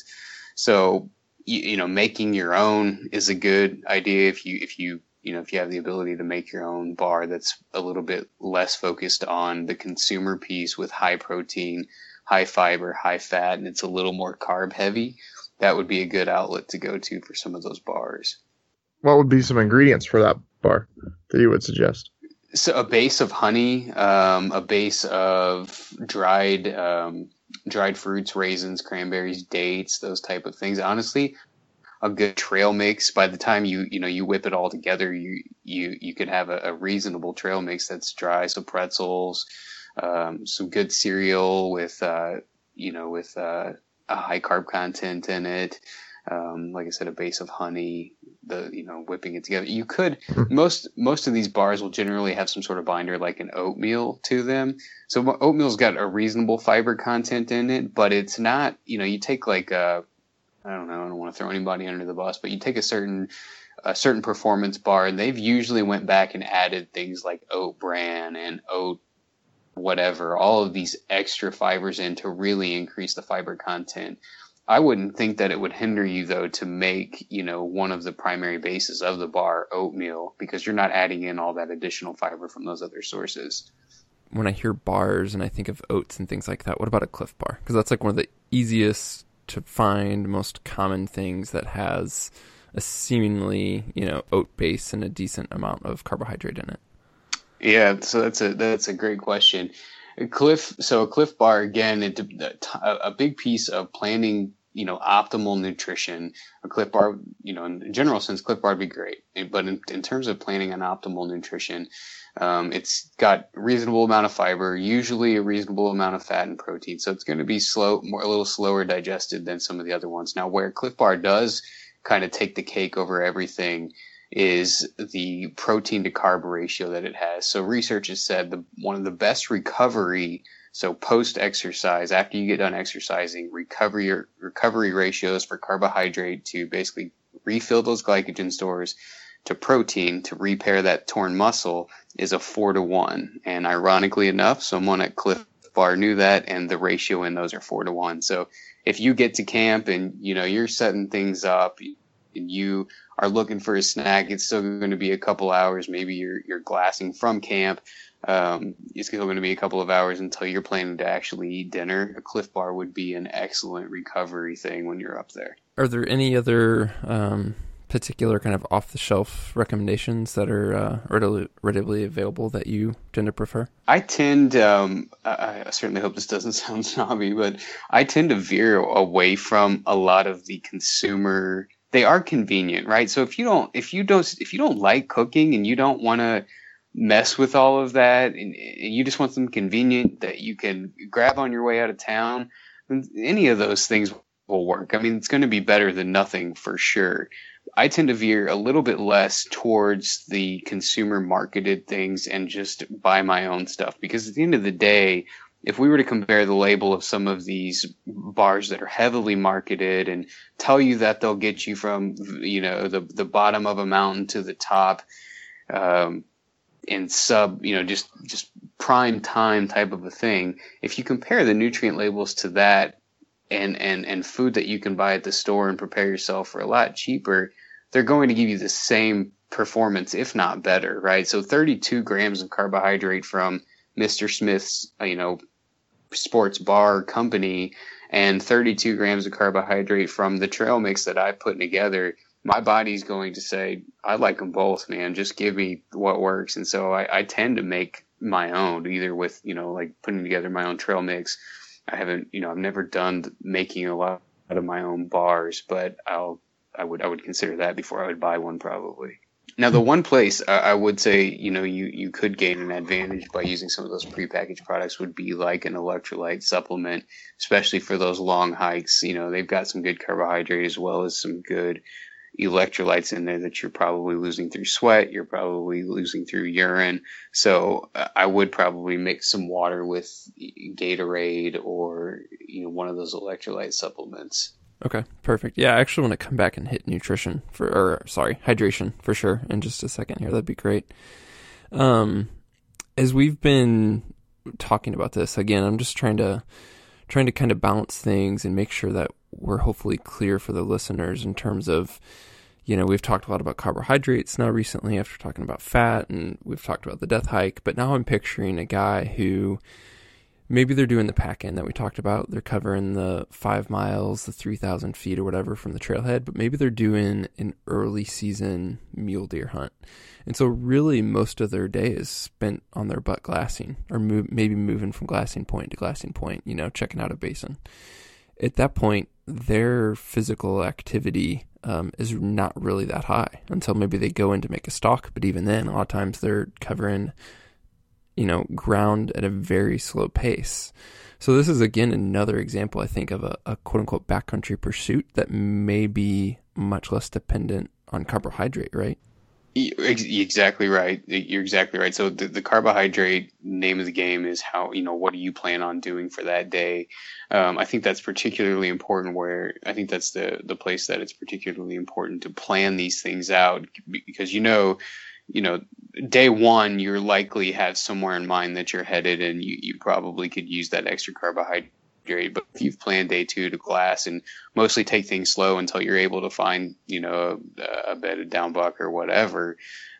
So, you, you know, making your own is a good idea if you, if you, you know, if you have the ability to make your own bar that's a little bit less focused on the consumer piece with high protein, high fiber, high fat, and it's a little more carb heavy, that would be a good outlet to go to for some of those bars. What would be some ingredients for that bar that you would suggest? So a base of honey, um, a base of dried um, dried fruits, raisins, cranberries, dates, those type of things. Honestly, a good trail mix. By the time you you know you whip it all together, you you you could have a, a reasonable trail mix that's dry. So pretzels, um, some good cereal with uh, you know with uh, a high carb content in it. Um, like I said, a base of honey, the, you know, whipping it together. You could, most, most of these bars will generally have some sort of binder like an oatmeal to them. So oatmeal's got a reasonable fiber content in it, but it's not, you know, you take like a, I don't know, I don't want to throw anybody under the bus, but you take a certain, a certain performance bar, and they've usually went back and added things like oat bran and oat whatever, all of these extra fibers in to really increase the fiber content. I wouldn't think that it would hinder you, though, to make, you know, one of the primary bases of the bar oatmeal, because you're not adding in all that additional fiber from those other sources. When I hear bars and I think of oats and things like that, what about a Clif Bar? Because that's like one of the easiest to find, most common things that has a seemingly, you know, oat base and a decent amount of carbohydrate in it. Yeah, so that's a that's a great question. A Clif, so a Clif Bar, again, it, a big piece of planning, you know, optimal nutrition. A Clif Bar, you know, in general sense, Clif Bar would be great. But in, in terms of planning an optimal nutrition, um, it's got a reasonable amount of fiber, usually a reasonable amount of fat and protein. So it's going to be slow, more a little slower digested than some of the other ones. Now, where Clif Bar does kind of take the cake over everything is the protein to carb ratio that it has. So research has said the one of the best recovery, so post exercise, after you get done exercising, recovery recovery ratios for carbohydrate to basically refill those glycogen stores to protein to repair that torn muscle is a four to one. And ironically enough, someone at Clif Bar knew that, and the ratio in those are four to one. So if you get to camp and, you know, you're setting things up and you are looking for a snack, it's still going to be a couple hours. Maybe you're you're glassing from camp. Um, it's still going to be a couple of hours until you're planning to actually eat dinner. A Clif Bar would be an excellent recovery thing when you're up there. Are there any other um, particular kind of off-the-shelf recommendations that are uh, readily, readily available that you tend to prefer? I tend, um, I, I certainly hope this doesn't sound snobby, but I tend to veer away from a lot of the consumer. They are convenient, right? So if you don't, if you don't, if you don't like cooking and you don't want to mess with all of that, and, and you just want something convenient that you can grab on your way out of town, then any of those things will work. I mean, it's going to be better than nothing for sure. I tend to veer a little bit less towards the consumer marketed things and just buy my own stuff, because at the end of the day, if we were to compare the label of some of these bars that are heavily marketed and tell you that they'll get you from, you know, the the bottom of a mountain to the top, um, in sub, you know, just just prime time type of a thing, if you compare the nutrient labels to that and and and food that you can buy at the store and prepare yourself for a lot cheaper, they're going to give you the same performance, if not better, right? So thirty-two grams of carbohydrate from Mister Smith's, you know, sports bar company and thirty-two grams of carbohydrate from the trail mix that I put together my body's going to say, I like them both, man. Just give me what works. And so I, I tend to make my own, either with, you know, like putting together my own trail mix. I haven't, you know, I've never done making a lot of my own bars, but I'll, I would, I would consider that before I would buy one probably. Now, the one place I, I would say, you know, you, you could gain an advantage by using some of those prepackaged products would be like an electrolyte supplement, especially for those long hikes. You know, they've got some good carbohydrate as well as some good electrolytes in there that you're probably losing through sweat. You're probably losing through urine. So uh, I would probably mix some water with Gatorade or, you know, one of those electrolyte supplements. Okay, perfect. Yeah, I actually want to come back and hit nutrition for, or sorry, hydration for sure in just a second here. That'd be great. Um, as we've been talking about this, again, I'm just trying to, trying to kind of balance things and make sure that we're hopefully clear for the listeners in terms of, you know, we've talked a lot about carbohydrates now recently after talking about fat, and we've talked about the death hike, but now I'm picturing a guy who maybe they're doing the pack-in that we talked about. They're covering the five miles, the three thousand feet or whatever from the trailhead, but maybe they're doing an early season mule deer hunt. And so really most of their day is spent on their butt glassing, or move, maybe moving from glassing point to glassing point, you know, checking out a basin. At that point, their physical activity um, is not really that high until maybe they go in to make a stalk. But even then, a lot of times they're covering, you know, ground at a very slow pace. So this is, again, another example, I think, of a, a quote-unquote backcountry pursuit that may be much less dependent on carbohydrate, right? Exactly right. You're exactly right. So the, the carbohydrate name of the game is how, you know, what do you plan on doing for that day? Um, I think that's particularly important where I think that's the, the place that it's particularly important to plan these things out because, you know, you know, day one, you're likely have somewhere in mind that you're headed and you, you probably could use that extra carbohydrate. But if you've planned day two to glass and mostly take things slow until you're able to find, you know, a, a bedded down buck or whatever,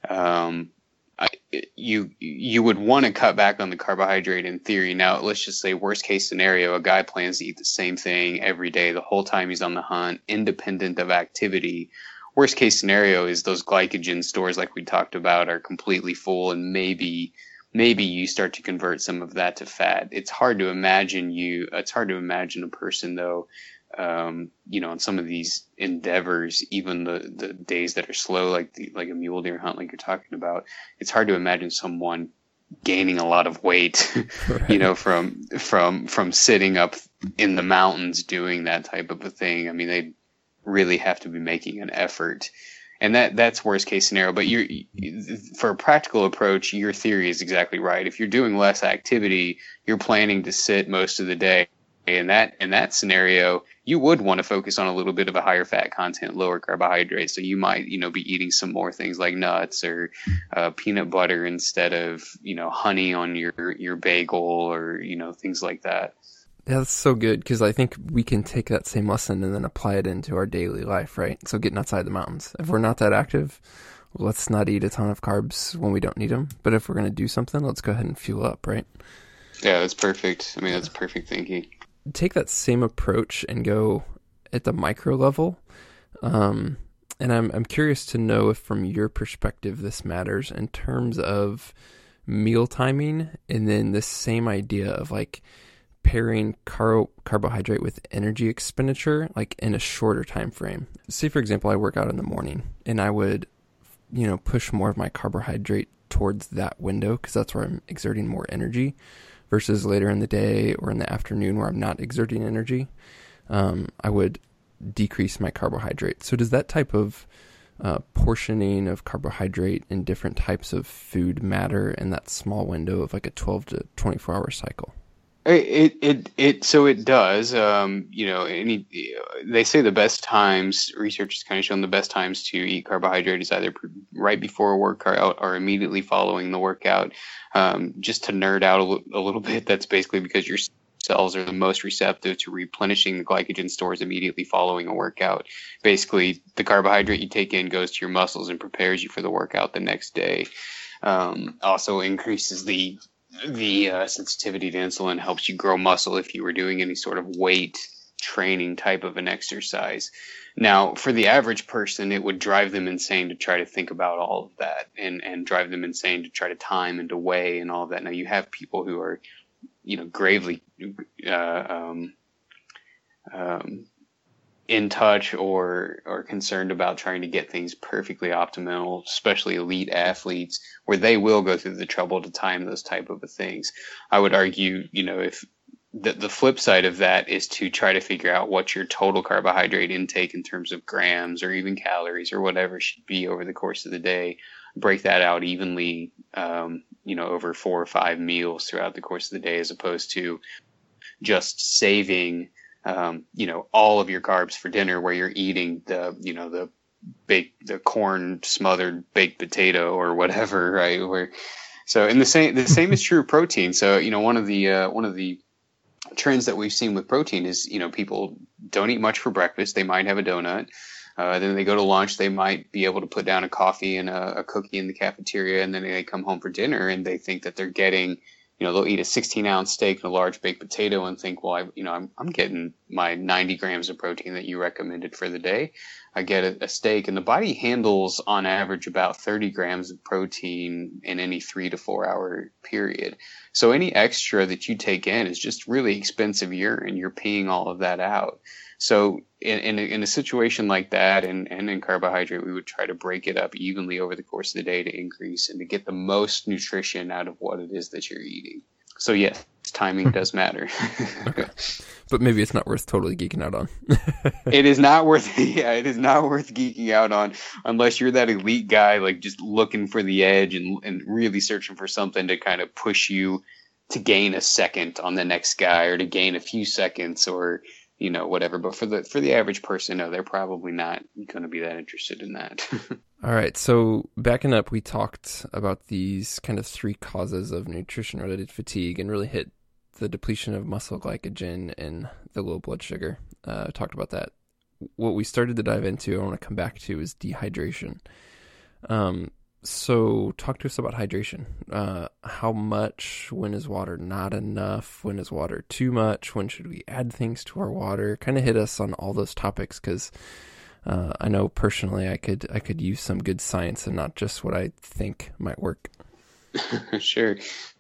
um, I, you you would want to cut back on the carbohydrate in theory. Now, let's just say worst case scenario, a guy plans to eat the same thing every day the whole time he's on the hunt, independent of activity. Worst case scenario is those glycogen stores, like we talked about, are completely full and maybe maybe you start to convert some of that to fat. It's hard to imagine you, it's hard to imagine a person though, um, you know, on some of these endeavors, even the, the days that are slow, like the, like a mule deer hunt, like you're talking about, it's hard to imagine someone gaining a lot of weight, right. you know, from, from, from sitting up in the mountains doing that type of a thing. I mean, they really have to be making an effort. And that that's worst case scenario. But you're, for a practical approach, your theory is exactly right. If you're doing less activity, you're planning to sit most of the day. In that in that scenario, you would want to focus on a little bit of a higher fat content, lower carbohydrates. So you might, you know, be eating some more things like nuts or uh, peanut butter instead of, you know, honey on your your bagel or, you know, things like that. Yeah, that's so good because I think we can take that same lesson and then apply it into our daily life, right? So getting outside the mountains. If we're not that active, let's not eat a ton of carbs when we don't need them. But if we're going to do something, let's go ahead and fuel up, right? Yeah, that's perfect. I mean, that's perfect thinking. Take that same approach and go at the micro level. Um, and I'm I'm curious to know if from your perspective this matters in terms of meal timing and then this same idea of like pairing car- carbohydrate with energy expenditure, like in a shorter time frame. Say, for example, I work out in the morning and I would, you know, push more of my carbohydrate towards that window because that's where I'm exerting more energy versus later in the day or in the afternoon where I'm not exerting energy. Um, I would decrease my carbohydrate. So does that type of uh, portioning of carbohydrate in different types of food matter in that small window of like a twelve to twenty-four hour cycle? It it it so it does. Um, you know, any they say the best times. Research has kind of shown the best times to eat carbohydrate is either right before a workout or immediately following the workout. Um, just to nerd out a, a little bit, that's basically because your cells are the most receptive to replenishing the glycogen stores immediately following a workout. Basically, the carbohydrate you take in goes to your muscles and prepares you for the workout the next day. Um, also increases the The uh, sensitivity to insulin, helps you grow muscle if you were doing any sort of weight training type of an exercise. Now, for the average person, it would drive them insane to try to think about all of that, and, and drive them insane to try to time and to weigh and all of that. Now, you have people who are, you know, gravely uh, um, um, in touch or or concerned about trying to get things perfectly optimal, especially elite athletes, where they will go through the trouble to time those type of things. I would argue, you know, if The, the flip side of that is to try to figure out what your total carbohydrate intake in terms of grams or even calories or whatever should be over the course of the day. Break that out evenly, um, you know, over four or five meals throughout the course of the day, as opposed to just saving, um, you know, all of your carbs for dinner, where you're eating the, you know, the baked, the corn smothered baked potato or whatever, right? Where, so, and the same, the same is true of protein. So, you know, one of the, uh, one of the trends that we've seen with protein is, you know, people don't eat much for breakfast. They might have a donut. Uh, then they go to lunch. They might be able to put down a coffee and a, a cookie in the cafeteria. And then they come home for dinner and they think that they're getting, you know, they'll eat a sixteen ounce steak and a large baked potato and think, well, I, you know, I'm, I'm getting my ninety grams of protein that you recommended for the day. I get a, a steak, and the body handles on average about thirty grams of protein in any three to four hour period. So any extra that you take in is just really expensive urine. You're peeing all of that out. So in, in, a, in a situation like that, and, and in carbohydrate, we would try to break it up evenly over the course of the day to increase and to get the most nutrition out of what it is that you're eating. So yes, timing does matter. Okay. But maybe it's not worth totally geeking out on. It is not worth, yeah, it is not worth geeking out on unless you're that elite guy, like just looking for the edge and, and really searching for something to kind of push you to gain a second on the next guy, or to gain a few seconds, or, you know, whatever. But for the, for the average person, no, they're probably not going to be that interested in that. All right. So backing up, we talked about these kind of three causes of nutrition related fatigue and really hit the depletion of muscle glycogen and the low blood sugar. Uh, talked about that. What we started to dive into, I want to come back to, is dehydration. Um, so talk to us about hydration. Uh, how much? When is water not enough? When is water too much? When should we add things to our water? Kind of hit us on all those topics, because uh, I know personally I could I could use some good science and not just what I think might work. Sure.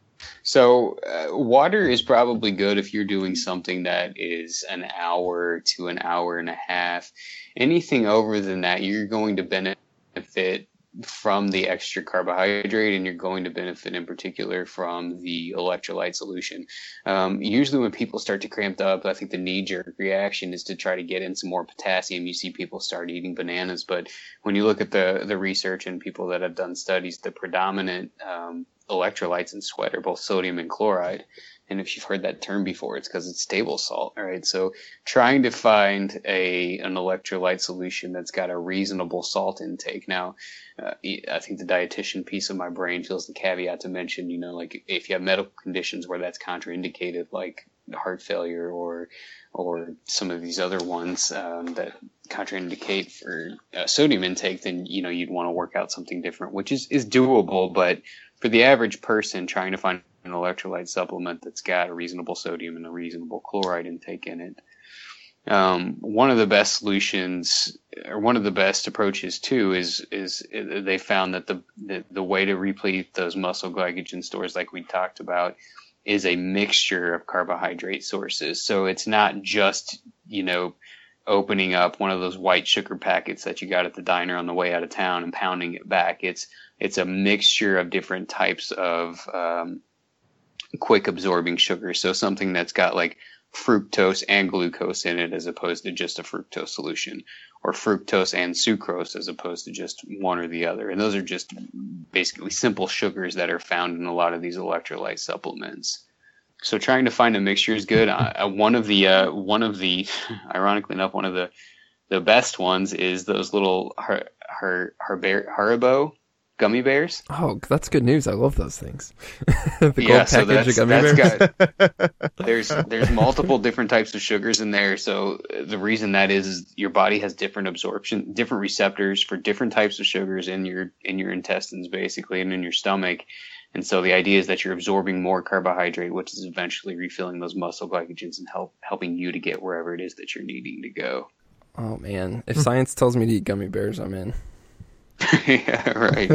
So uh, water is probably good if you're doing something that is an hour to an hour and a half. Anything over than that, you're going to benefit from the extra carbohydrate, and you're going to benefit in particular from the electrolyte solution. Um, usually when people start to cramp up, I think the knee-jerk reaction is to try to get in some more potassium. You see people start eating bananas, but when you look at the, the research and people that have done studies, the predominant um, electrolytes in sweat are both sodium and chloride. And if you've heard that term before, it's because it's table salt. All right. So trying to find a an electrolyte solution that's got a reasonable salt intake. Now, uh, I think the dietitian piece of my brain feels the caveat to mention, you know, like if you have medical conditions where that's contraindicated, like heart failure or or some of these other ones um, that contraindicate for uh, sodium intake, then, you know, you'd want to work out something different, which is, is doable. But for the average person trying to find an electrolyte supplement that's got a reasonable sodium and a reasonable chloride intake in it, um, one of the best solutions, or one of the best approaches too, is is they found that the the, the way to replete those muscle glycogen stores, like we talked about, is a mixture of carbohydrate sources. So it's not just, you know, opening up one of those white sugar packets that you got at the diner on the way out of town and pounding it back. It's it's a mixture of different types of um, quick absorbing sugar. So something that's got like fructose and glucose in it, as opposed to just a fructose solution, or fructose and sucrose as opposed to just one or the other. And those are just basically simple sugars that are found in a lot of these electrolyte supplements. So trying to find a mixture is good. Uh, one of the, uh, one of the, ironically enough, one of the, the best ones is those little her, her, her bear, Haribo gummy bears. Oh, that's good news. I love those things. The gold yeah, package so that's, of gummy that's bears. got, there's there's multiple different types of sugars in there. So the reason that is, is your body has different absorption, different receptors for different types of sugars in your in your intestines, basically, and in your stomach. And so the idea is that you're absorbing more carbohydrate, which is eventually refilling those muscle glycogens and help helping you to get wherever it is that you're needing to go. Oh man, if science tells me to eat gummy bears, I'm in. Yeah,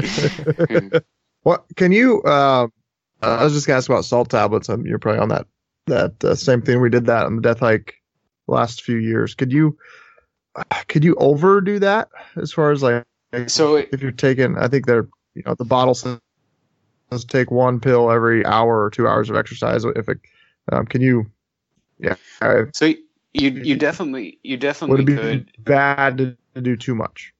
right. What can you? Uh, I was just gonna ask about salt tablets. Um, you're probably on that that uh, same thing. We did that on the death hike last few years. Could you could you overdo that as far as like So it, if you're taking? I think they're you know the bottle says take one pill every hour or two hours of exercise. If it um, can you? Yeah. I, so you you definitely you definitely would it be could. bad to do too much?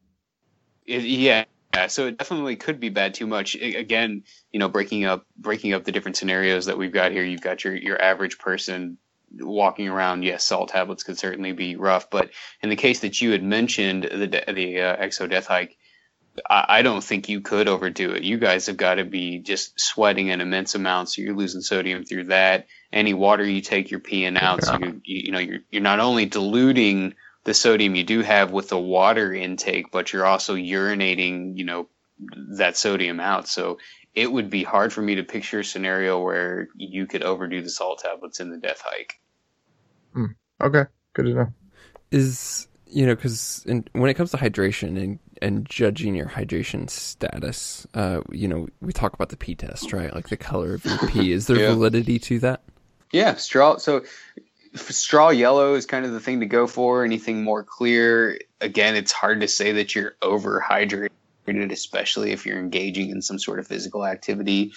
It, yeah. Yeah, so it definitely could be bad too much. I, again, you know, breaking up breaking up the different scenarios that we've got here. You've got your, your average person walking around. Yes, salt tablets could certainly be rough, but in the case that you had mentioned, the the uh, Exo Death Hike, I, I don't think you could overdo it. You guys have got to be just sweating an immense amount, so you're losing sodium through that. Any water you take, you're peeing out. So you you, you know you're you're not only diluting the sodium you do have with the water intake, but you're also urinating, you know, that sodium out. So it would be hard for me to picture a scenario where you could overdo the salt tablets in the death hike. Mm, okay, good to know. Is, you know, because when it comes to hydration and, and judging your hydration status, uh, you know, we talk about the pee test, right? Like the color of your pee. Is there Yeah. validity to that? Yeah, straw. So straw yellow is kind of the thing to go for. Anything more clear, again, it's hard to say that you're overhydrated, especially if you're engaging in some sort of physical activity.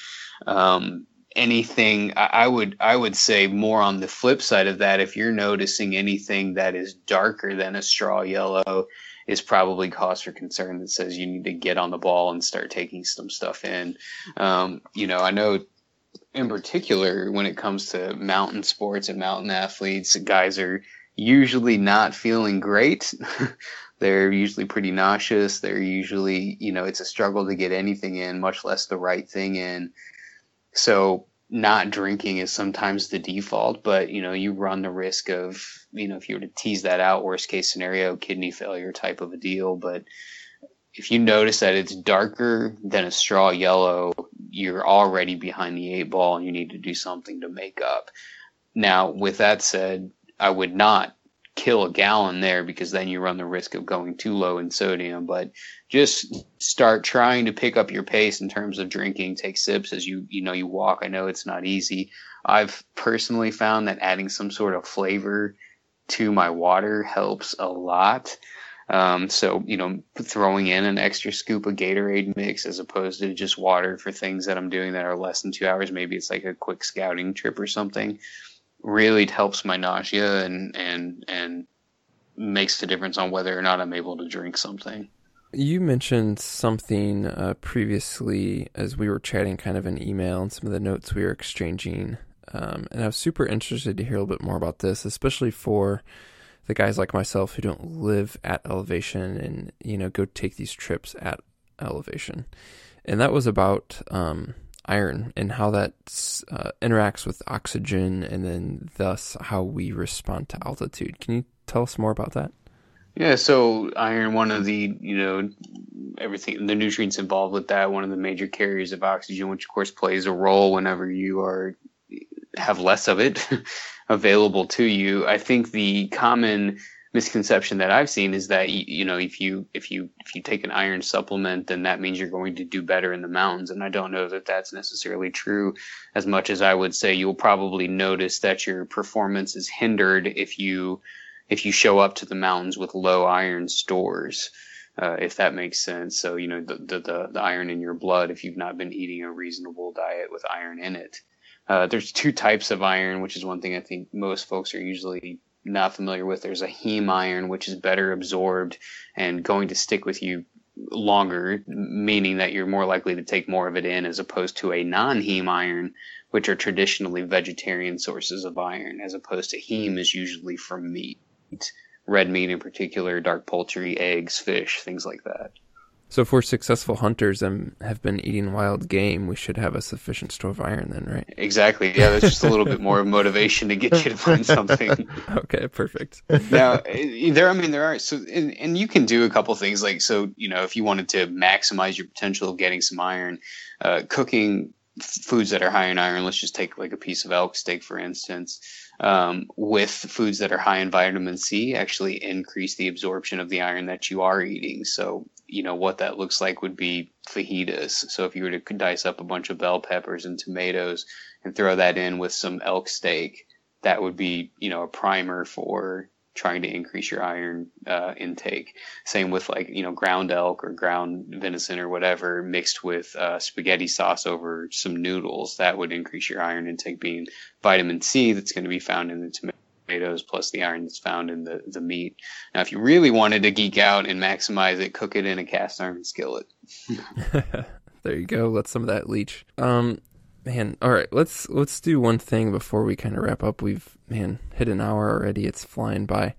Um, anything, I, I would I would say more on the flip side of that, if you're noticing anything that is darker than a straw yellow, is probably cause for concern that says you need to get on the ball and start taking some stuff in. Um, you know, I know in particular, when it comes to mountain sports and mountain athletes, guys are usually not feeling great. They're usually pretty nauseous. They're usually, you know, it's a struggle to get anything in, much less the right thing in. So not drinking is sometimes the default, but, you know, you run the risk of, you know, if you were to tease that out, worst case scenario, kidney failure type of a deal. But if you notice that it's darker than a straw yellow, you're already behind the eight ball and you need to do something to make up. Now, with that said, I would not kill a gallon there because then you run the risk of going too low in sodium. But just start trying to pick up your pace in terms of drinking. Take sips as you, you know, you walk. I know it's not easy. I've personally found that adding some sort of flavor to my water helps a lot. Um, so, you know, throwing in an extra scoop of Gatorade mix as opposed to just water for things that I'm doing that are less than two hours. Maybe it's like a quick scouting trip or something. Really helps my nausea and, and, and makes the difference on whether or not I'm able to drink something. You mentioned something uh, previously as we were chatting kind of in email and some of the notes we were exchanging. Um, and I was super interested to hear a little bit more about this, especially for the guys like myself who don't live at elevation and, you know, go take these trips at elevation. And that was about um, iron and how that uh, interacts with oxygen and then thus how we respond to altitude. Can you tell us more about that? Yeah, so iron, one of the, you know, everything, the nutrients involved with that, one of the major carriers of oxygen, which of course plays a role whenever you are have less of it available to you. I think the common misconception that I've seen is that, you, you know, if you if you if you take an iron supplement, then that means you're going to do better in the mountains. And I don't know that that's necessarily true, as much as I would say you'll probably notice that your performance is hindered if you if you show up to the mountains with low iron stores, uh, if that makes sense. So, you know, the, the the the iron in your blood, if you've not been eating a reasonable diet with iron in it. Uh, there's two types of iron, which is one thing I think most folks are usually not familiar with. There's a heme iron, which is better absorbed and going to stick with you longer, meaning that you're more likely to take more of it in, as opposed to a non-heme iron, which are traditionally vegetarian sources of iron, as opposed to heme is usually from meat, red meat in particular, dark poultry, eggs, fish, things like that. So if we're successful hunters and have been eating wild game, we should have a sufficient store of iron then, right? Exactly. Yeah, that's just a little bit more motivation to get you to find something. Okay, perfect. Now, there, I mean, there are, so, and, and you can do a couple things like, so, you know, if you wanted to maximize your potential of getting some iron, uh, cooking foods that are high in iron, let's just take like a piece of elk steak, for instance, um, with foods that are high in vitamin C actually increase the absorption of the iron that you are eating. So, you know, what that looks like would be fajitas. So if you were to dice up a bunch of bell peppers and tomatoes and throw that in with some elk steak, that would be, you know, a primer for trying to increase your iron uh, intake. Same with like, you know, ground elk or ground venison or whatever mixed with uh, spaghetti sauce over some noodles. That would increase your iron intake, being vitamin C that's going to be found in the tomatoes plus the iron that's found in the, the meat. Now, if you really wanted to geek out and maximize it, cook it in a cast iron skillet. There you go. Let some of that leach. Um, Man, all right, let's let's do one thing before we kind of wrap up. We've, man, hit an hour already. It's flying by.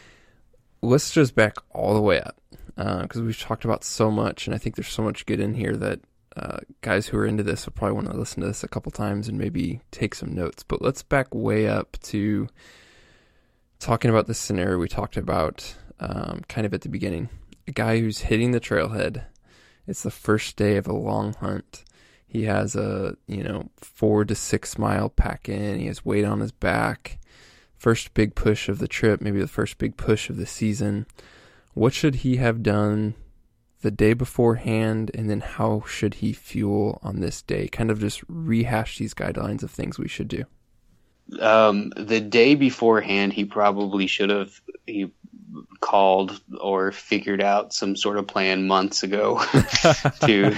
Let's just back all the way up because uh, we've talked about so much, and I think there's so much good in here that uh, guys who are into this will probably want to listen to this a couple times and maybe take some notes. But let's back way up to talking about this scenario we talked about um, kind of at the beginning. A guy who's hitting the trailhead. It's the first day of a long hunt. He has a, you know, four to six mile pack in. He has weight on his back. First big push of the trip, maybe the first big push of the season. What should he have done the day beforehand? And then how should he fuel on this day? Kind of just rehash these guidelines of things we should do. Um, the day beforehand, he probably should have, he called or figured out some sort of plan months ago to,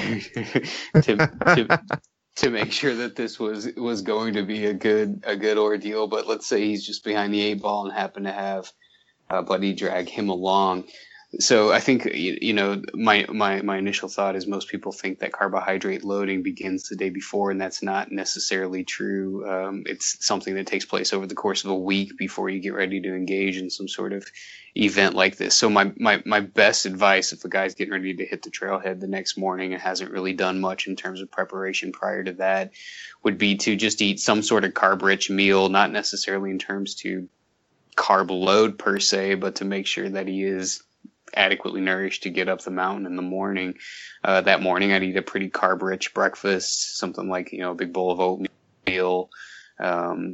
to to to make sure that this was was going to be a good a good ordeal. But let's say he's just behind the eight ball and happened to have a buddy drag him along. So I think, you, you know, my, my, my initial thought is most people think that carbohydrate loading begins the day before, and that's not necessarily true. Um, it's something that takes place over the course of a week before you get ready to engage in some sort of event like this. So my, my, my best advice, if a guy's getting ready to hit the trailhead the next morning and hasn't really done much in terms of preparation prior to that, would be to just eat some sort of carb-rich meal, not necessarily in terms to carb load per se, but to make sure that he is adequately nourished to get up the mountain in the morning. Uh, that morning, I'd eat a pretty carb-rich breakfast, something like, you know, a big bowl of oatmeal, um,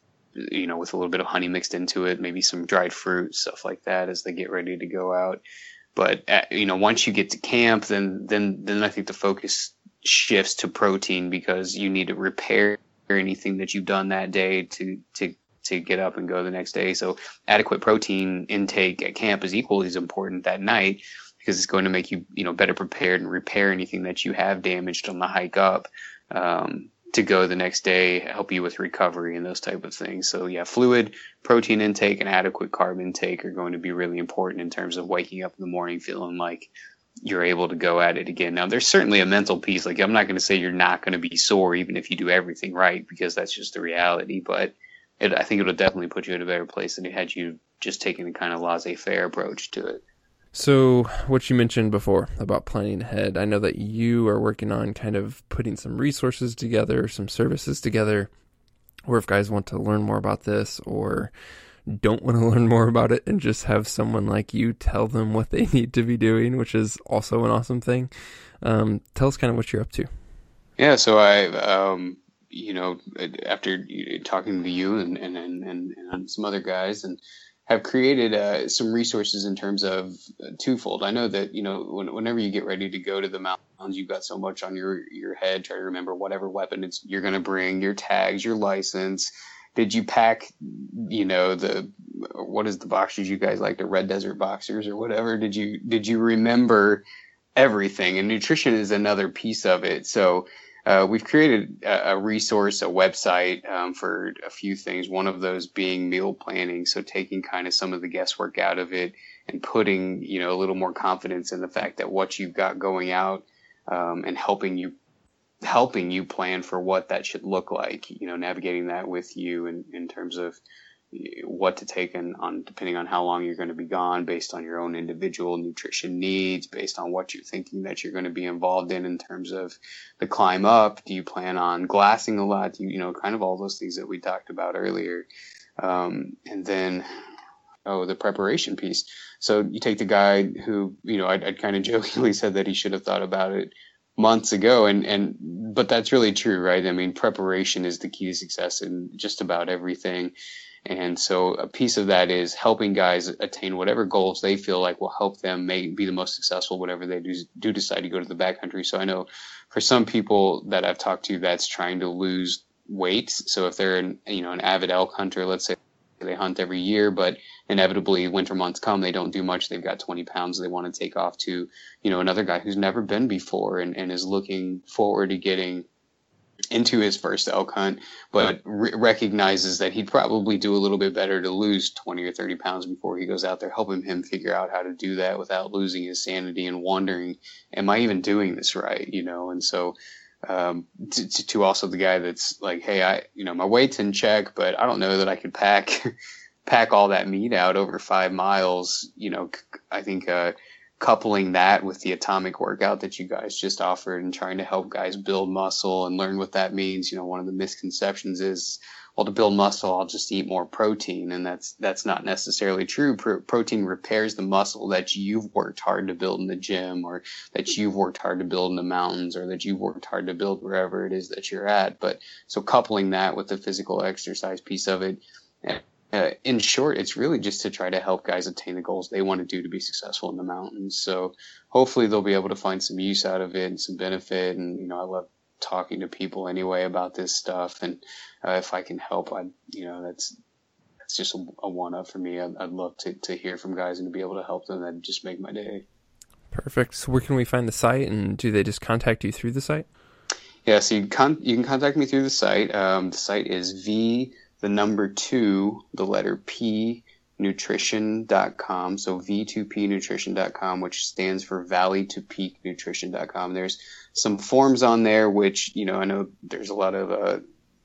you know, with a little bit of honey mixed into it, maybe some dried fruit, stuff like that as they get ready to go out. But, at, you know, once you get to camp, then, then, then I think the focus shifts to protein, because you need to repair anything that you've done that day to, to, to get up and go the next day. So adequate protein intake at camp is equally as important that night, because it's going to make you, you know, better prepared and repair anything that you have damaged on the hike up, um, to go the next day, help you with recovery and those type of things. So yeah, fluid, protein intake, and adequate carb intake are going to be really important in terms of waking up in the morning feeling like you're able to go at it again. Now, there's certainly a mental piece. Like, I'm not going to say you're not going to be sore even if you do everything right, because that's just the reality. But It, I think it'll definitely put you in a better place than it had you just taking a kind of laissez-faire approach to it. So what you mentioned before about planning ahead, I know that you are working on kind of putting some resources together, some services together, or if guys want to learn more about this or don't want to learn more about it and just have someone like you tell them what they need to be doing, which is also an awesome thing. Um, tell us kind of what you're up to. Yeah, so I... Um, you know, after talking to you and, and, and, and some other guys, and have created uh, some resources in terms of uh, twofold. I know that, you know, when, whenever you get ready to go to the mountains, you've got so much on your, your head. Try to remember whatever weapon it's, you're going to bring, your tags, your license. Did you pack, you know, the, what is the boxers you guys like, the Red Desert Boxers or whatever? Did you, did you remember everything? And nutrition is another piece of it. So, Uh, we've created a, a resource, a website um, for a few things, one of those being meal planning. So taking kind of some of the guesswork out of it and putting, you know, a little more confidence in the fact that what you've got going out um, and helping you helping you plan for what that should look like, you know, navigating that with you in, in terms of what to take in on, depending on how long you're going to be gone, based on your own individual nutrition needs, based on what you're thinking that you're going to be involved in, in terms of the climb up. Do you plan on glassing a lot? Do you, you know, kind of all those things that we talked about earlier. Um, and then, oh, the preparation piece. So you take the guy who, you know, I'd, I'd kind of jokingly said that he should have thought about it months ago. And, and, but that's really true, right? I mean, preparation is the key to success in just about everything. And so a piece of that is helping guys attain whatever goals they feel like will help them make, be the most successful, whatever they do, do decide to go to the backcountry. So I know for some people that I've talked to, that's trying to lose weight. So if they're an, you know, an avid elk hunter, let's say they hunt every year, but inevitably winter months come, they don't do much. They've got twenty pounds they want to take off to, you know, another guy who's never been before and, and is looking forward to getting into his first elk hunt, but re- recognizes that he'd probably do a little bit better to lose twenty or thirty pounds before he goes out there, helping him figure out how to do that without losing his sanity and wondering, am I even doing this right? You know, and so um, to, to also the guy that's like, hey, I, you know, my weight's in check, but I don't know that I could pack, pack all that meat out over five miles. You know, I think, uh, coupling that with the atomic workout that you guys just offered and trying to help guys build muscle and learn what that means. You know, one of the misconceptions is, well, to build muscle, I'll just eat more protein. And that's, that's not necessarily true. Pro- protein repairs the muscle that you've worked hard to build in the gym, or that you've worked hard to build in the mountains, or that you've worked hard to build wherever it is that you're at. But so coupling that with the physical exercise piece of it, Uh, in short, it's really just to try to help guys attain the goals they want to do to be successful in the mountains. So hopefully they'll be able to find some use out of it and some benefit. And, you know, I love talking to people anyway about this stuff. And uh, if I can help, I, you know, that's, that's just a, a one up for me. I'd, I'd love to, to hear from guys and to be able to help them. That'd just make my day. Perfect. So where can we find the site, and do they just contact you through the site? Yeah, so you, con- you can contact me through the site. Um, the site is V, the number two, the letter P, nutrition dot com. So V two P nutrition dot com, which stands for Valley to Peak Nutrition dot com. There's some forms on there, which, you know, I know there's a lot of uh,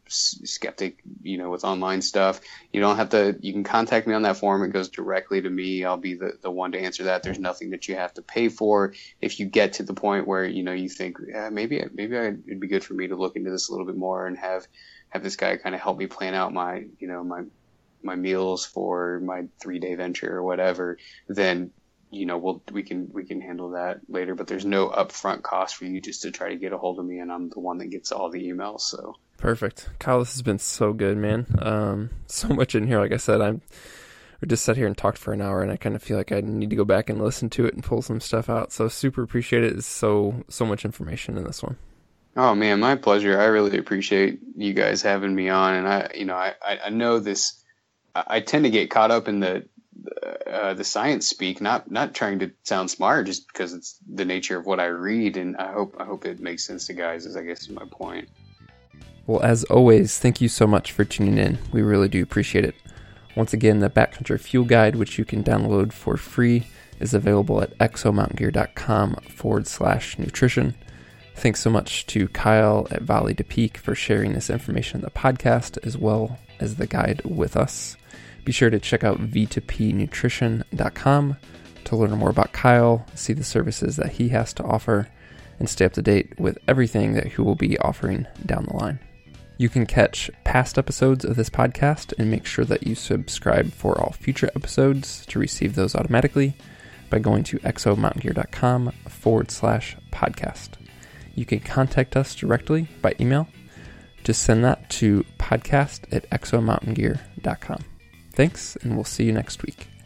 skeptic, you know, with online stuff. You don't have to, you can contact me on that form. It goes directly to me. I'll be the, the one to answer that. There's nothing that you have to pay for. If you get to the point where, you know, you think, yeah, maybe, maybe I, it'd be good for me to look into this a little bit more and have, have this guy kind of help me plan out my, you know, my, my meals for my three day venture or whatever, then, you know, we'll, we can, we can handle that later, but there's no upfront cost for you just to try to get a hold of me. And I'm the one that gets all the emails. So perfect. Kyle, this has been so good, man. Um, so much in here. Like I said, I'm, we just sat here and talked for an hour, and I kind of feel like I need to go back and listen to it and pull some stuff out. So super appreciate it. It's so, so much information in this one. Oh man, my pleasure. I really appreciate you guys having me on. And I, you know, I, I know this, I tend to get caught up in the, uh, the science speak, not, not trying to sound smart, just because it's the nature of what I read. And I hope, I hope it makes sense to guys, is I guess is my point. Well, as always, thank you so much for tuning in. We really do appreciate it. Once again, the Backcountry Fuel Guide, which you can download for free, is available at exomountaingear.com forward slash nutrition. Thanks so much to Kyle at Valley to Peak for sharing this information in the podcast, as well as the guide with us. Be sure to check out v two p nutrition dot com to learn more about Kyle, see the services that he has to offer, and stay up to date with everything that he will be offering down the line. You can catch past episodes of this podcast and make sure that you subscribe for all future episodes to receive those automatically by going to exomountaingear.com forward slash podcast. You can contact us directly by email. Just send that to podcast at exomountaingear dot com. Thanks, and we'll see you next week.